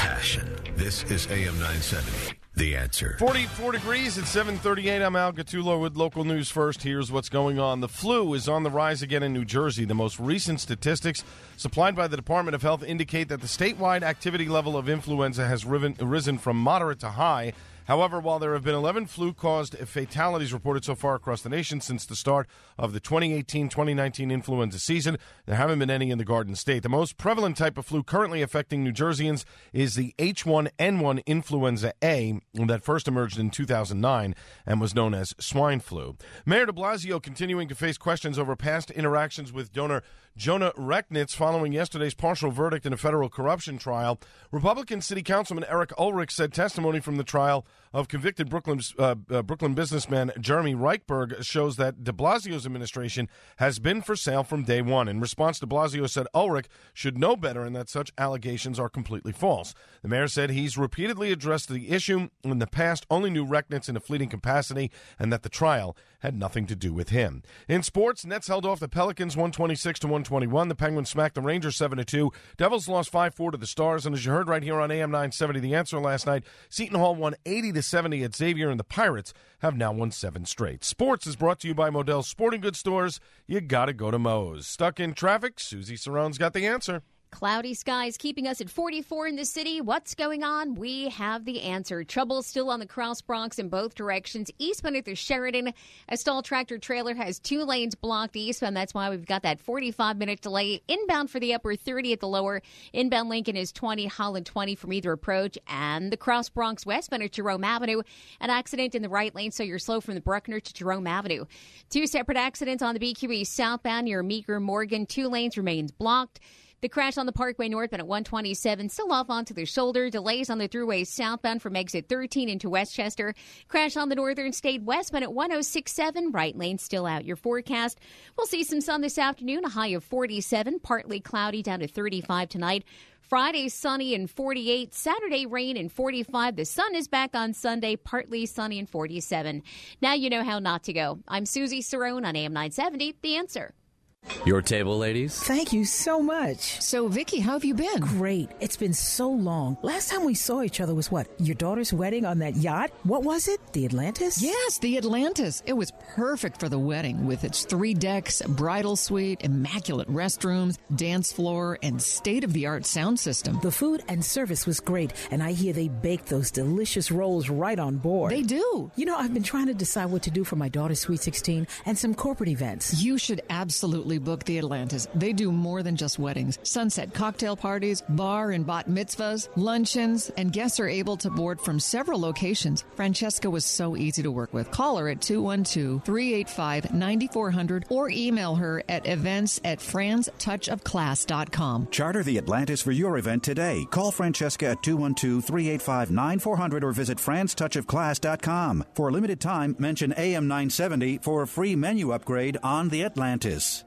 passion. This is A M nine seventy, The Answer. forty-four degrees at seven thirty-eight. I'm Al Gattulo with local news first. Here's what's going on. The flu is on the rise again in New Jersey. The most recent statistics supplied by the Department of Health indicate that the statewide activity level of influenza has riven, risen from moderate to high. However, while there have been eleven flu-caused fatalities reported so far across the nation since the start of the twenty eighteen twenty nineteen influenza season, there haven't been any in the Garden State. The most prevalent type of flu currently affecting New Jerseyans is the H one N one influenza A that first emerged in two thousand nine and was known as swine flu. Mayor de Blasio continuing to face questions over past interactions with donor Jonah Rechnitz following yesterday's partial verdict in a federal corruption trial. Republican City Councilman Eric Ulrich said testimony from the trial of convicted Brooklyn's, uh, uh, Brooklyn businessman Jeremy Reichberg shows that de Blasio's administration has been for sale from day one. In response, de Blasio said Ulrich should know better and that such allegations are completely false. The mayor said he's repeatedly addressed the issue in the past, only knew Rechnitz in a fleeting capacity, and that the trial had nothing to do with him. In sports, Nets held off the Pelicans one twenty-six to one twenty-one. The Penguins smacked the Rangers seven to two. Devils lost five four to the Stars. And as you heard right here on A M nine seventy, The Answer last night, Seton Hall won eighty to seventy at Xavier, and the Pirates have now won seven straight. Sports is brought to you by Modell's Sporting Goods Stores. You got to go to Moe's. Stuck in traffic? Susie Sarone's got the answer. Cloudy skies keeping us at forty-four in the city. What's going on? We have the answer. Trouble still on the Cross Bronx in both directions. Eastbound at the Sheridan, a stalled tractor trailer has two lanes blocked eastbound. That's why we've got that forty-five minute delay. Inbound for the upper thirty at the lower. Inbound Lincoln is twenty, Holland twenty from either approach. And the Cross Bronx westbound at Jerome Avenue. An accident in the right lane, so you're slow from the Bruckner to Jerome Avenue. Two separate accidents on the B Q E southbound near Meeker Morgan. Two lanes remains blocked. The crash on the Parkway northbound at one twenty-seven, still off onto the shoulder. Delays on the Thruway southbound from exit thirteen into Westchester. Crash on the Northern State westbound at one oh six seven, right lane still out. Your forecast, we'll see some sun this afternoon, a high of forty-seven, partly cloudy down to thirty-five tonight. Friday, sunny and forty-eight. Saturday, rain and forty-five. The sun is back on Sunday, partly sunny and forty-seven. Now you know how not to go. I'm Susie Cerrone on A M nine seventy, The Answer. Your table, ladies. Thank you so much. So, Vicky, how have you been? Great. It's been so long. Last time we saw each other was what? Your daughter's wedding on that yacht? What was it? The Atlantis? Yes, the Atlantis. It was perfect for the wedding with its three decks, bridal suite, immaculate restrooms, dance floor, and state-of-the-art sound system. The food and service was great, and I hear they bake those delicious rolls right on board. They do. You know, I've been trying to decide what to do for my daughter's Sweet sixteen and some corporate events. You should absolutely book the Atlantis. They do more than just weddings. Sunset cocktail parties, bar and bat mitzvahs, luncheons, and guests are able to board from several locations. Francesca was so easy to work with. Call her at two one two, three eight five, nine four zero zero or email her at events at frans touch of class dot com. Charter the Atlantis for your event today. Call Francesca at two one two, three eight five, nine four zero zero or visit frans touch of class dot com. For a limited time, mention A M nine seventy for a free menu upgrade on the Atlantis.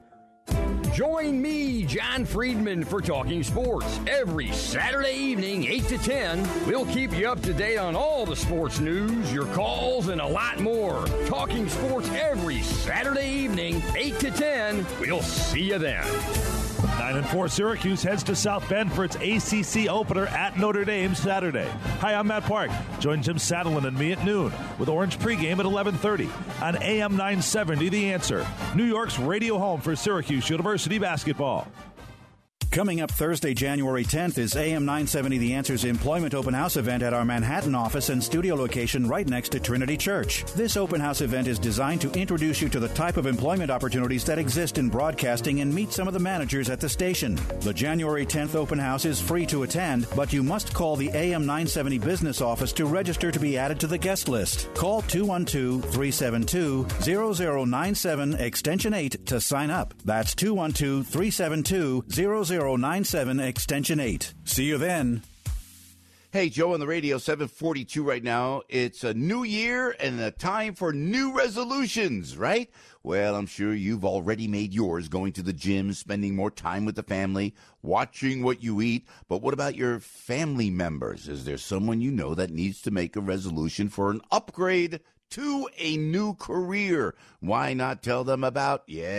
Join me, John Friedman, for Talking Sports. Every Saturday evening, eight to ten, we'll keep you up to date on all the sports news, your calls, and a lot more. Talking Sports every Saturday evening, eight to ten. We'll see you then. nine and four Syracuse heads to South Bend for its A C C opener at Notre Dame Saturday. Hi, I'm Matt Park. Join Jim Saddleman and me at noon with Orange pregame at eleven thirty on A M nine seventy, The Answer, New York's radio home for Syracuse University basketball. Coming up Thursday, January tenth, is A M nine seventy The Answer's Employment Open House event at our Manhattan office and studio location right next to Trinity Church. This open house event is designed to introduce you to the type of employment opportunities that exist in broadcasting and meet some of the managers at the station. The January tenth open house is free to attend, but you must call the A M nine seventy business office to register to be added to the guest list. Call two one two, three seven two, zero zero nine seven extension eight to sign up. That's two one two, three seven two, zero zero nine seven extension eight. See you then. Hey, Joe on the radio, seven forty-two right now. It's a new year and a time for new resolutions, right? Well, I'm sure you've already made yours, going to the gym, spending more time with the family, watching what you eat. But what about your family members? Is there someone you know that needs to make a resolution for an upgrade to a new career? Why not tell them about, yes,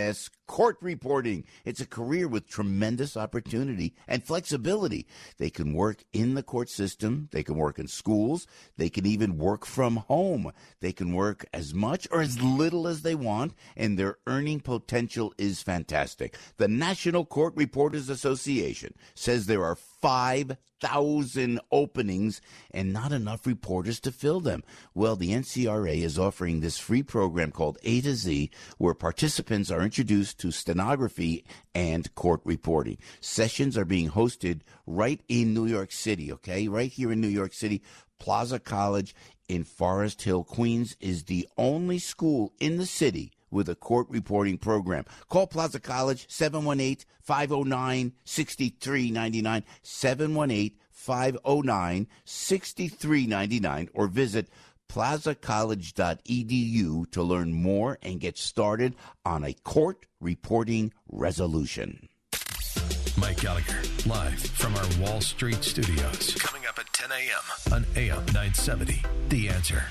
Court reporting. It's a career with tremendous opportunity and flexibility. They can work in the court system. They can work in schools. They can even work from home. They can work as much or as little as they want, and their earning potential is fantastic. The National Court Reporters Association says there are five thousand openings and not enough reporters to fill them. Well, the N C R A is offering this free program called A to Z, where participants are introduced to stenography and court reporting. Sessions are being hosted right in New York City, okay? Right here in New York City. Plaza College in Forest Hill, Queens is the only school in the city with a court reporting program. Call Plaza College, seven one eight, five oh nine, six three nine nine, seven one eight, five oh nine, six three nine nine, or visit plaza college dot e d u to learn more and get started on a court reporting resolution. Mike Gallagher, live from our Wall Street studios. Coming up at ten a.m. on A M nine seventy, The Answer.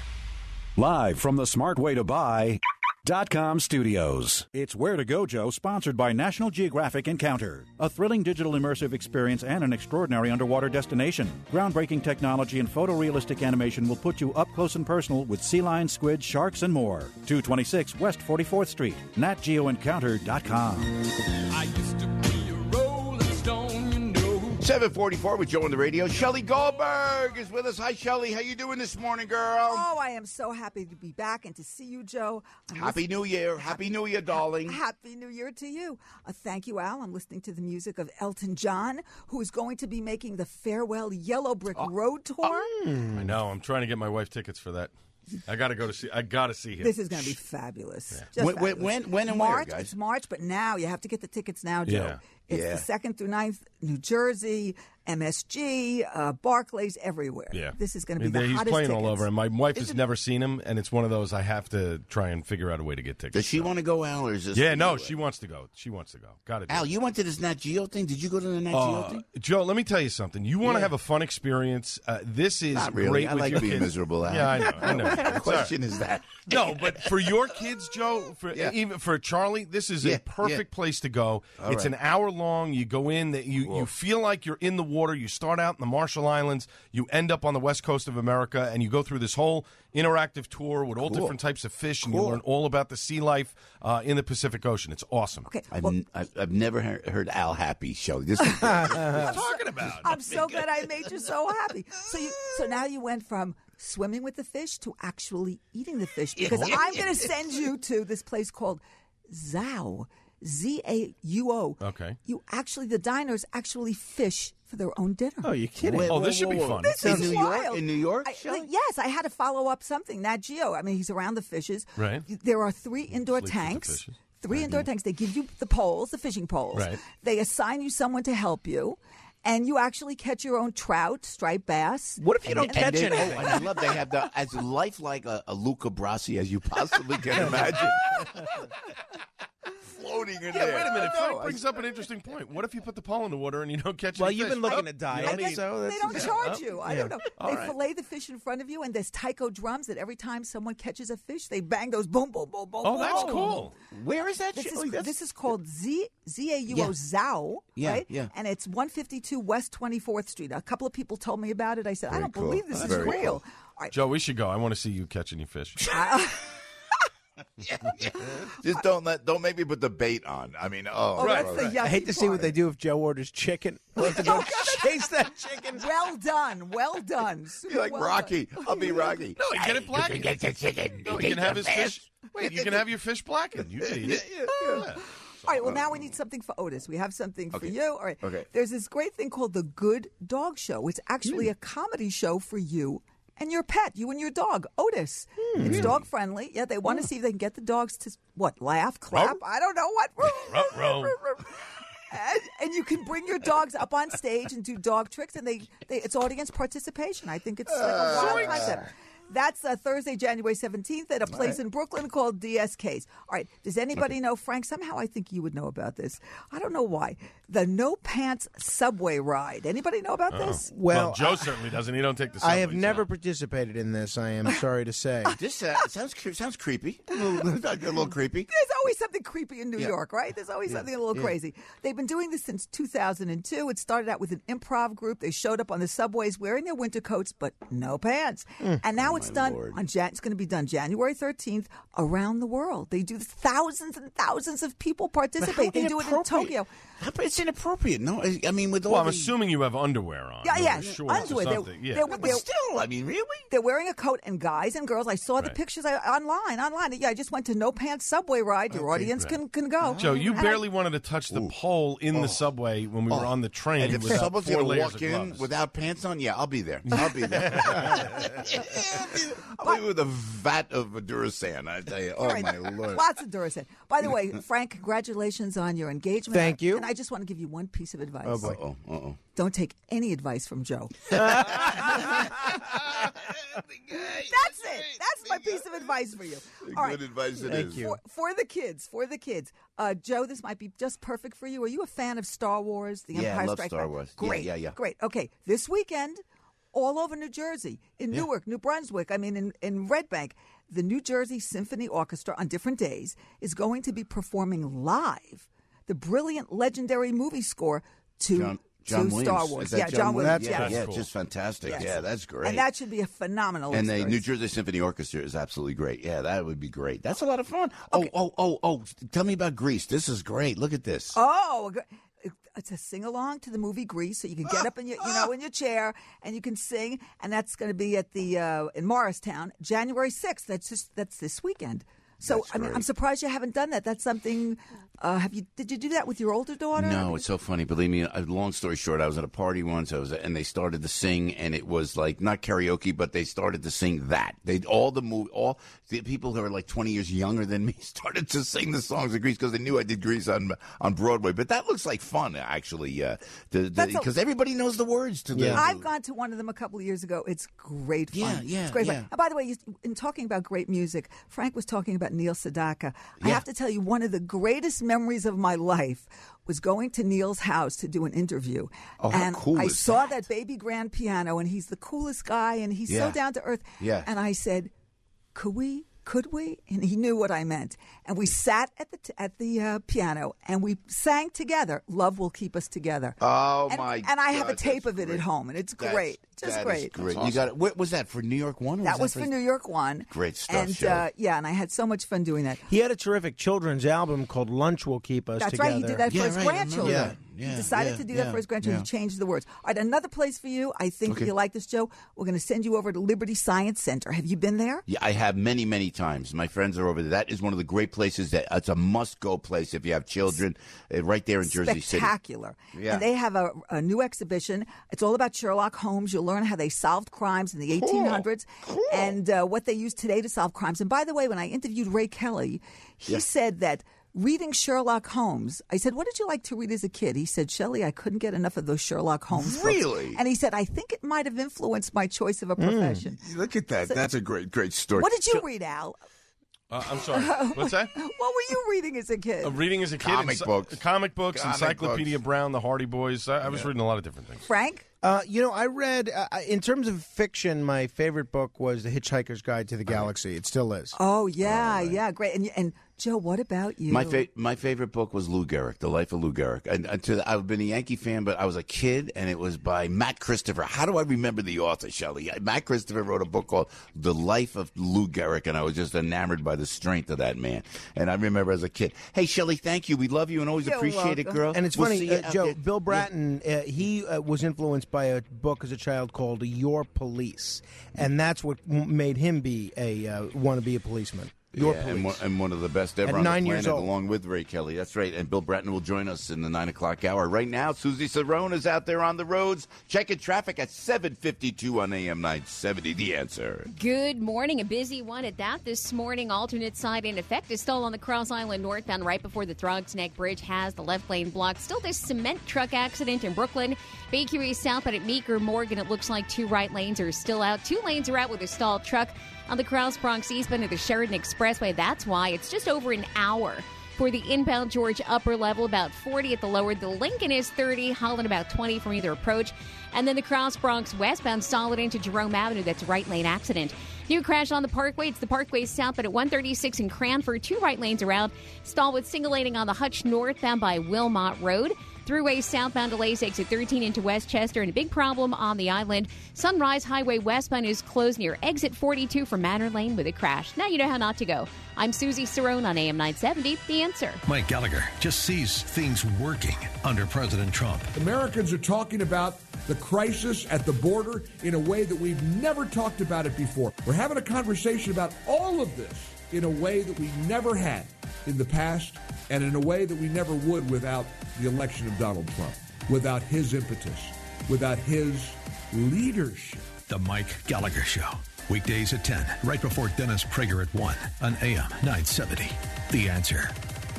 Live from the Smart Way to Buy dot com studios. It's Where to Go, Joe, sponsored by National Geographic Encounter. A thrilling digital immersive experience and an extraordinary underwater destination. Groundbreaking technology and photorealistic animation will put you up close and personal with sea lions, squids, sharks, and more. two twenty-six West forty-fourth Street, nat geo encounter dot com. I used to be a rolling stone, you know. seven forty-four with Joe on the radio. Shelley Goldberg is with us. Hi, Shelley. How you doing this morning, girl? Oh, I am so happy to be back and to see you, Joe. I'm Happy listening- New Year. Happy New Year, darling. Happy New Year to you. Uh, thank you, Al. I'm listening to the music of Elton John, who is going to be making the Farewell Yellow Brick Road tour. I know. I'm trying to get my wife tickets for that. I got to go to see. I got to see him. This is going to be fabulous. Yeah. Just When- when- fabulous. when- when and where, March, guys? It's March, but now you have to get the tickets now, Joe. Yeah. It's Yeah. the second through ninth, New Jersey, M S G, uh, Barclays, everywhere. Yeah, This is going to I be mean, the he's hottest playing all tickets. over, and my wife Is has it- never seen him, and it's one of those I have to try and figure out a way to get tickets. Does she want to go, Al, or is this? Yeah, no, she wants to go. She wants to go. Got it. Al, you went to this Nat Geo thing? Did you go to the Nat Geo Uh, thing? Joe, let me tell you something. You want to Yeah. have a fun experience. Uh, this is Not really. great I with like your being kids. miserable, Al. Yeah, I know. I know. What kind of It's all right. question is that? No, but for your kids, Joe, for Yeah. even for Charlie, this is Yeah, a perfect yeah. place to go. All it's right. an hour long. You go in, that you you feel like you're in the water. You start out in the Marshall Islands, you end up on the west coast of America, and you go through this whole interactive tour with all Cool. different types of fish, and Cool. you learn all about the sea life uh, in the Pacific Ocean. It's awesome. Okay. I've, well- n- I've, I've never heard, heard Al happy, Shelley. This is What are you talking about? I'm so glad I made you so happy. So you, so now you went from swimming with the fish to actually eating the fish, because I'm going to send you to this place called Zao, Z A U O. Okay. You actually, the diners actually fish for their own dinner. Oh, you're kidding. Wait, Oh, whoa, this should whoa, be whoa. fun. This in is New wild. York? In New York, I- Shelley? like, yes, I had to follow up something. Nat Geo. I mean, he's around the fishes. Right. There are three indoor Sleep with the tanks. fishes. Three indoor tanks. They give you the poles, the fishing poles. Right. They assign you someone to help you, and you actually catch your own trout, striped bass. What if you don't And catch they, anything? Oh, and I love they have the as lifelike a, a Luca Brasi as you possibly can imagine. Floating in Yeah, there. wait a minute. No, Frank brings up an interesting point. What if you put the pole in the water and you don't catch Well, any you've fish? been looking Oh, at diet, you don't And need- so they that's don't charge Oh, you. I yeah. don't know. All they right. fillet the fish in front of you, and there's taiko drums that every time someone catches a fish, they bang those boom, boom, boom, boom. Oh, boom, that's boom. cool. Where is that? This Shelley? is, That's- this is called Z Z A U O Yeah. Zao, Yeah, right? yeah. And it's one fifty-two West twenty-fourth Street. A couple of people told me about it. I said, I Very don't cool. believe this That's is very real. cool. All right. Joe, we should go. I want to see you catch any fish. Just don't let don't make me put the bait on. I mean, oh, Oh, that's right. the yucky I hate to see what part. they do if Joe orders chicken. We'll have to go chase that chicken. Well done. Well done. You're like Well Rocky. done. I'll be Rocky. No, you get it blackened. You can get the chicken. No, you can have his fish. Wait, you can have your fish blackened. You idiot. Yeah, yeah, yeah. All right, well, now we need something for Otis. We have something for Okay. you. All right. Okay. There's this great thing called the Good Dog Show. It's actually Hmm. a comedy show for you and your pet, you and your dog, Otis. It's dog friendly. Yeah, they want to see if they can get the dogs to, what, laugh, clap? I don't know what. Ruh-roh. And, and you can bring your dogs up on stage and do dog tricks, and they, they it's audience participation. I think it's like a wild concept. That's uh, Thursday, January seventeenth at a place right. in Brooklyn called D S K's. All right. Does anybody okay. know, Frank? Somehow I think you would know about this. I don't know why. The No Pants Subway Ride. Anybody know about oh. this? Well, Well, Joe I- certainly doesn't. He don't take the subway. I have never so. participated in this, I am sorry to say. This uh, sounds cre- sounds creepy. A little, a little creepy. There's always something creepy in New Yeah. York, right? There's always Yeah. something a little Yeah. crazy. They've been doing this since two thousand two. It started out with an improv group. They showed up on the subways wearing their winter coats, but no pants. Mm. And now Oh, it's my done Lord. on Jan- It's going to be done January thirteenth around the world. They do thousands and thousands of people participate. They do it in inappropriate. Tokyo. How- It's inappropriate. No, I, I mean with all Well, I'm the, assuming you have underwear on. Yeah, or yeah, shorts underwear. or They're- something. Yeah. they're- but they're- still, I mean, really. They're wearing a coat, and guys and girls. I saw the Right. pictures I, online. Online. Yeah, I just went to No Pants Subway Ride. Your audience right. can, can go. Joe, you And I- barely wanted to touch the pole in the subway when we were on the train. And if without someone's four going to layers walk of in gloves. without pants on, yeah, I'll be there. I'll be there. I'll be with a vat of Durasan, I tell you. Oh, Right. my Lord. Lots of Duracell. By the way, Frank, congratulations on your engagement. Thank you. And I just want to give you one piece of advice. Oh, boy. Uh-oh, uh-oh. Don't take any advice from Joe. That's it. That's my piece of advice for you. All right. Good advice it Thank is. you. For, for the kids, for the kids. Uh, Joe, this might be just perfect for you. Are you a fan of Star Wars? The Yeah, I Empire love Strikes Star Back? Wars. Yeah, Great. yeah, yeah. Great. Okay. This weekend, all over New Jersey, in Newark, New Brunswick, I mean, in, in Red Bank, the New Jersey Symphony Orchestra on different days is going to be performing live the brilliant, legendary movie score to, John, John to Williams. Star Wars. Is that yeah, John, John Williams. Williams. Yeah, yeah. yeah, cool. just fantastic. Yes. Yeah, that's great. And that should be a phenomenal And the experience. New Jersey Symphony Orchestra is absolutely great. Yeah, that would be great. That's a lot of fun. Oh, oh, oh, oh! Tell me about Greece. This is great. Look at this. Oh, gr- it's a sing along to the movie Grease, so you can get up in your, you know, in your chair and you can sing, and that's going to be at the uh, in Morristown, January sixth. That's just that's this weekend. So That's I mean, great. I'm surprised you haven't done that. That's something. Uh, have you? Did you do that with your older daughter? No, it's so funny. Believe me. uh, Long story short, I was at a party once. I was, and they started to sing, and it was like not karaoke, but they started to sing that. They all the movie, all the people who are like twenty years younger than me started to sing the songs of Grease because they knew I did Grease on on Broadway. But that looks like fun, actually, uh, That's a- because everybody knows the words to the. I've gone to one of them a couple of years ago. It's great fun. Yeah, yeah, it's great yeah. fun. And by the way, you, in talking about great music, Frank was talking about Neil Sedaka. I have to tell you, one of the greatest memories of my life was going to Neil's house to do an interview. Oh, how and cool I is saw that baby grand piano, and he's the coolest guy, and he's Yeah. so down to earth. Yeah. And I said, could we? Could we? And he knew what I meant. And we sat at the t- at the uh, piano and we sang together. Love will keep us together. Oh and, my! And I have a God, tape that's of it great. at home, and it's That's- great, just that is great. great. You got it. What was that for New York One? or That was for for New York One. Great stuff, And Shelley. uh, yeah, and I had so much fun doing that. He had a terrific children's album called Lunch Will Keep Us That's Together. right. He did that for Yeah, his right, I grandchildren. remember that. he Yeah, decided yeah, to do that yeah, for his grandchildren. yeah. He changed the words. All right, another place for you. I think Okay. you like this, Joe. We're going to send you over to Liberty Science Center. Have you been there? Yeah, I have many, many times. My friends are over there. That is one of the great places. That it's a must-go place if you have children. Uh, right there in Jersey City. Spectacular. Yeah. And they have a, a new exhibition. It's all about Sherlock Holmes. You'll learn how they solved crimes in the eighteen hundreds and uh, what they use today to solve crimes. And by the way, when I interviewed Ray Kelly, he Yeah. said that reading Sherlock Holmes, I said, what did you like to read as a kid? He said, Shelley, I couldn't get enough of those Sherlock Holmes books. Really? And he said, I think it might have influenced my choice of a profession. Look at that. So- That's a great, great story. What did you read, Al? Uh, I'm sorry. What's that? What were you reading as a kid? Uh, reading as a kid, Comic ency- books. comic books, Comic Encyclopedia books. Brown, the Hardy Boys. I, I was reading a lot of different things. Frank? Uh, you know, I read, uh, in terms of fiction, my favorite book was The Hitchhiker's Guide to the Galaxy. It still is. Oh, yeah, yeah, great. And, and Joe, what about you? My fa- my favorite book was Lou Gehrig, The Life of Lou Gehrig. And, and to, I've been a Yankee fan, but I was a kid, and it was by Matt Christopher. How do I remember the author, Shelley? Matt Christopher wrote a book called The Life of Lou Gehrig, and I was just enamored by the strength of that man. And I remember as a kid. Hey, Shelley, thank you. We love you and always You're appreciate it, welcome. girl. And it's We'll funny, see you uh, out Joe, there. Bill Bratton, uh, he uh, was influenced by a book as a child called Your Police. And that's what m- made him be a uh, want to be a policeman. Your yeah, police. and one, and one of the best ever At on nine the years planet, old. along with Ray Kelly. That's right. And Bill Bratton will join us in the nine o'clock hour. Right now, Susie Cerrone is out there on the roads checking traffic at seven fifty-two on A M nine seventy. The Answer. Good morning. A busy one at that this morning. Alternate side in effect is still on the Cross Island northbound right before the Throgs Neck Bridge has the left lane blocked. Still this cement truck accident in Brooklyn. Bakery southbound at Meeker Morgan. It looks like two right lanes are still out. Two lanes are out with a stalled truck on the Cross Bronx eastbound of the Sheridan Expressway. That's why it's just over an hour for the inbound George upper level, about forty at the lower. The Lincoln is thirty, Holland about twenty from either approach. And then the Cross Bronx westbound solid into Jerome Avenue. That's a right lane accident. New crash on the Parkway. It's the Parkway southbound at one thirty-six in Cranford. Two right lanes around. Stall with single laning on the Hutch northbound by Wilmot Road. Thruway southbound delays exit thirteen into Westchester, and a big problem on the island. Sunrise Highway westbound is closed near exit forty-two from Manor Lane with a crash. Now you know how not to go. I'm Susie Cerrone on A M nine seventy, The Answer. Mike Gallagher just sees things working under President Trump. Americans are talking about the crisis at the border in a way that we've never talked about it before. We're having a conversation about all of this in a way that we never had in the past, and in a way that we never would without the election of Donald Trump, without his impetus, without his leadership. The Mike Gallagher Show. Weekdays at ten, right before Dennis Prager at one on A M nine seventy. The Answer.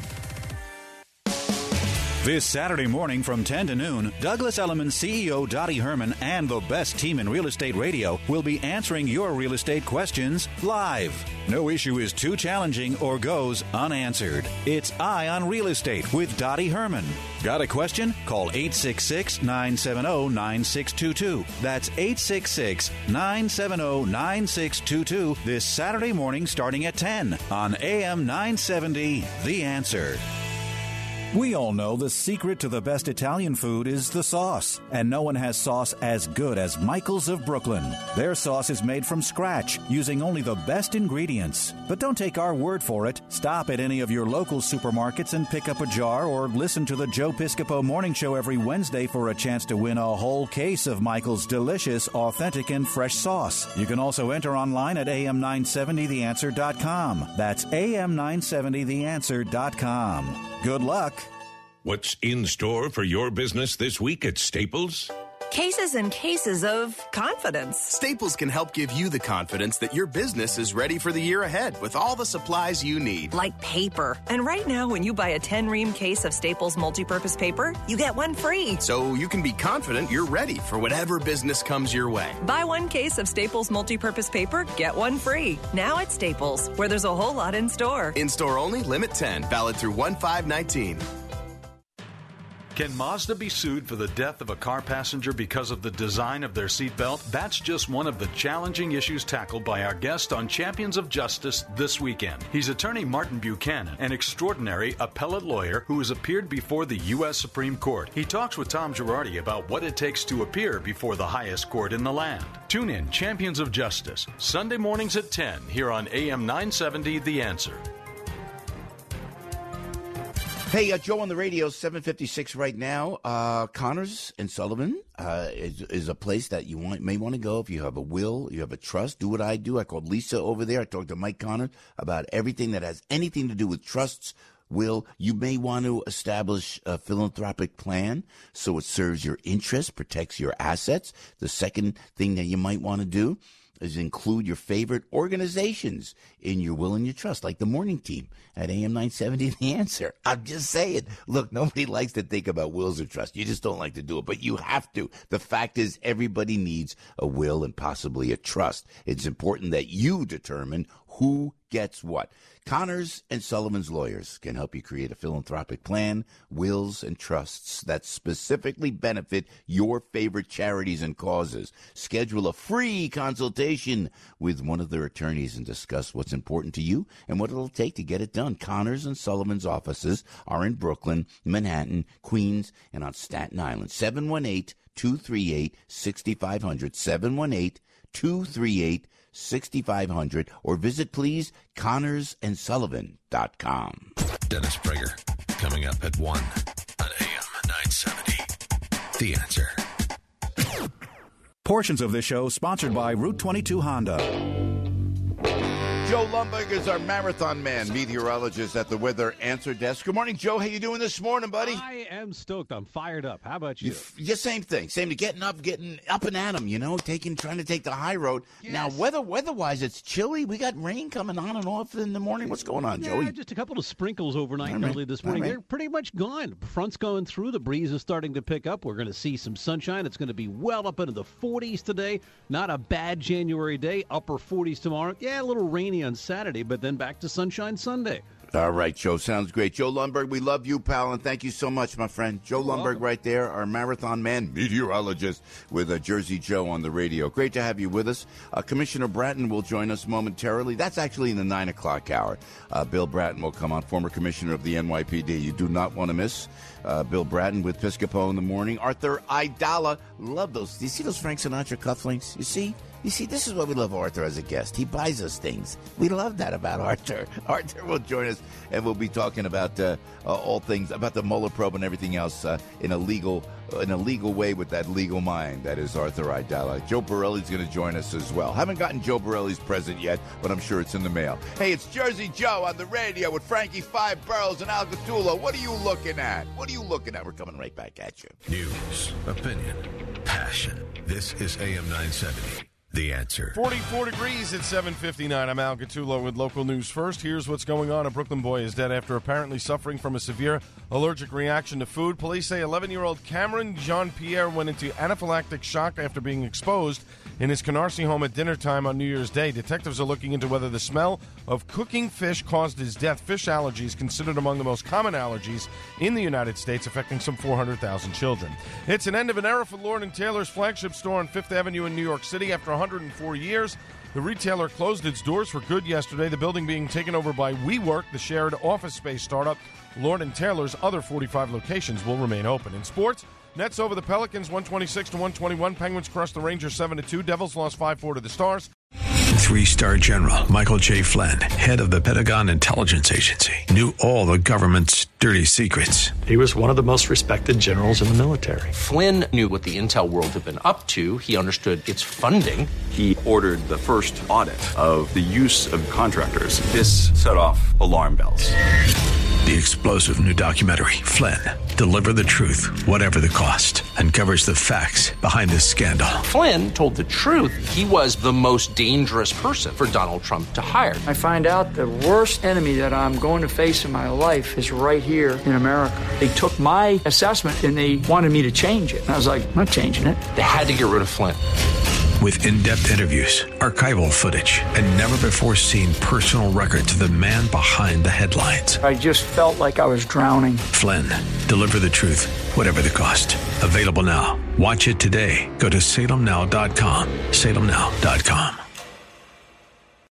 This Saturday morning from ten to noon, Douglas Elliman C E O Dottie Herman and the best team in real estate radio will be answering your real estate questions live. No issue is too challenging or goes unanswered. It's Eye on Real Estate with Dottie Herman. Got a question? Call eight six six, nine seven zero, nine six two two. That's eight six six, nine seven zero, nine six two two this Saturday morning starting at ten on A M nine seventy, The Answer. We all know the secret to the best Italian food is the sauce, and no one has sauce as good as Michael's of Brooklyn. Their sauce is made from scratch, using only the best ingredients. But don't take our word for it. Stop at any of your local supermarkets and pick up a jar, or listen to the Joe Piscopo Morning Show every Wednesday for a chance to win a whole case of Michael's delicious, authentic, and fresh sauce. You can also enter online at A M nine seventy the answer dot com. That's A M nine seventy the answer dot com. Good luck. What's in store for your business this week at Staples? Cases and cases of confidence. Staples can help give you the confidence that your business is ready for the year ahead with all the supplies you need. Like paper. And right now, when you buy a ten-ream case of Staples multipurpose paper, you get one free. So you can be confident you're ready for whatever business comes your way. Buy one case of Staples multipurpose paper, get one free. Now at Staples, where there's a whole lot in store. In store only, limit ten. Valid through one five nineteen. Can Mazda be sued for the death of a car passenger because of the design of their seatbelt? That's just one of the challenging issues tackled by our guest on Champions of Justice this weekend. He's attorney Martin Buchanan, an extraordinary appellate lawyer who has appeared before the U S Supreme Court. He talks with Tom Girardi about what it takes to appear before the highest court in the land. Tune in Champions of Justice, Sunday mornings at ten, here on A M nine seventy, The Answer. Hey, uh, Joe on the radio, seven fifty-six right now. Uh, Connors and Sullivan uh, is, is a place that you want, may want to go if you have a will, you have a trust. Do what I do. I called Lisa over there. I talked to Mike Connors about everything that has anything to do with trusts, will. You may want to establish a philanthropic plan so it serves your interests, protects your assets. The second thing that you might want to do is include your favorite organizations in your will and your trust, like the morning team at A M nine seventy, The Answer. I'm just saying, look, nobody likes to think about wills or trust. You just don't like to do it, but you have to. The fact is, everybody needs a will and possibly a trust. It's important that you determine who gets what. Connors and Sullivan's lawyers can help you create a philanthropic plan, wills, and trusts that specifically benefit your favorite charities and causes. Schedule a free consultation with one of their attorneys and discuss what's important to you and what it'll take to get it done. Connors and Sullivan's offices are in Brooklyn, Manhattan, Queens, and on Staten Island. seven one eight, two three eight, six five zero zero, seven one eight, two three eight, six five zero zero, or visit, please, connors and sullivan dot com. Dennis Prager, coming up at one on A M nine seventy. The Answer. Portions of this show sponsored by Route twenty-two Honda. Joe Lundberg is our marathon man, meteorologist at the Weather Answer Desk. Good morning, Joe. How you doing this morning, buddy? I am stoked. I'm fired up. How about you? you yeah, same thing. Same to getting up, getting up and at 'em, you know, taking, trying to take the high road. Yes. Now, weather, weather-wise, it's chilly. We got rain coming on and off in the morning. What's going on, yeah, Joey? Just a couple of sprinkles overnight and right. early this morning. Right. They're pretty much gone. Front's going through. The breeze is starting to pick up. We're going to see some sunshine. It's going to be well up into the forties today. Not a bad January day. Upper forties tomorrow. Yeah, a little rainy on Saturday, but then back to sunshine Sunday. All right, Joe. Sounds great. Joe Lundberg, we love you, pal, and thank you so much, my friend. Joe You're Lundberg welcome. Right there, our marathon man, meteorologist with uh, Jersey Joe on the radio. Great to have you with us. Uh, Commissioner Bratton will join us momentarily. That's actually in the nine o'clock hour. Uh, Bill Bratton will come on, former commissioner of the N Y P D. You do not want to miss uh, Bill Bratton with Piscopo in the morning. Arthur Aidala. Love those. Do you see those Frank Sinatra cufflinks? You see? You see, this is why we love Arthur as a guest. He buys us things. We love that about Arthur. Arthur will join us, and we'll be talking about uh, uh, all things, about the Mueller probe and everything else uh, in a legal in a legal way with that legal mind. That is Arthur Aidala. Joe Borelli's going to join us as well. Haven't gotten Joe Borelli's present yet, but I'm sure it's in the mail. Hey, it's Jersey Joe on the radio with Frankie Five Boroughs and Al Gattulo. What are you looking at? What are you looking at? We're coming right back at you. News, opinion, passion. This is A M nine seventy. The Answer. forty-four degrees at seven fifty-nine. I'm Al Gattulo with local news first. Here's what's going on. A Brooklyn boy is dead after apparently suffering from a severe allergic reaction to food. Police say eleven-year-old Cameron Jean-Pierre went into anaphylactic shock after being exposed in his Canarsie home at dinner time on New Year's Day. Detectives are looking into whether the smell of cooking fish caused his death. Fish allergies considered among the most common allergies in the United States, affecting some four hundred thousand children. It's an end of an era for Lord and Taylor's flagship store on Fifth Avenue in New York City. After one hundred four years, the retailer closed its doors for good yesterday, the building being taken over by WeWork, the shared office space startup. Lord and Taylor's other forty-five locations will remain open. In sports, Nets over the Pelicans one twenty-six to one twenty-one. Penguins crushed the Rangers seven to two. Devils lost five four to the Stars. Three-star General Michael J. Flynn, head of the Pentagon Intelligence Agency, knew all the government's dirty secrets. He was one of the most respected generals in the military. Flynn knew what the intel world had been up to. He understood its funding. He ordered the first audit of the use of contractors. This set off alarm bells. The explosive new documentary, Flynn, Deliver the Truth, Whatever the Cost, uncovers the facts behind this scandal. Flynn told the truth. He was the most dangerous person for Donald Trump to hire. I find out the worst enemy that I'm going to face in my life is right here in America. They took my assessment and they wanted me to change it. And I was like, I'm not changing it. They had to get rid of Flynn. With in-depth interviews, archival footage, and never-before-seen personal records of the man behind the headlines. I just felt like I was drowning. Flynn, Deliver the Truth, Whatever the Cost. Available now. Watch it today. Go to salem now dot com. salem now dot com.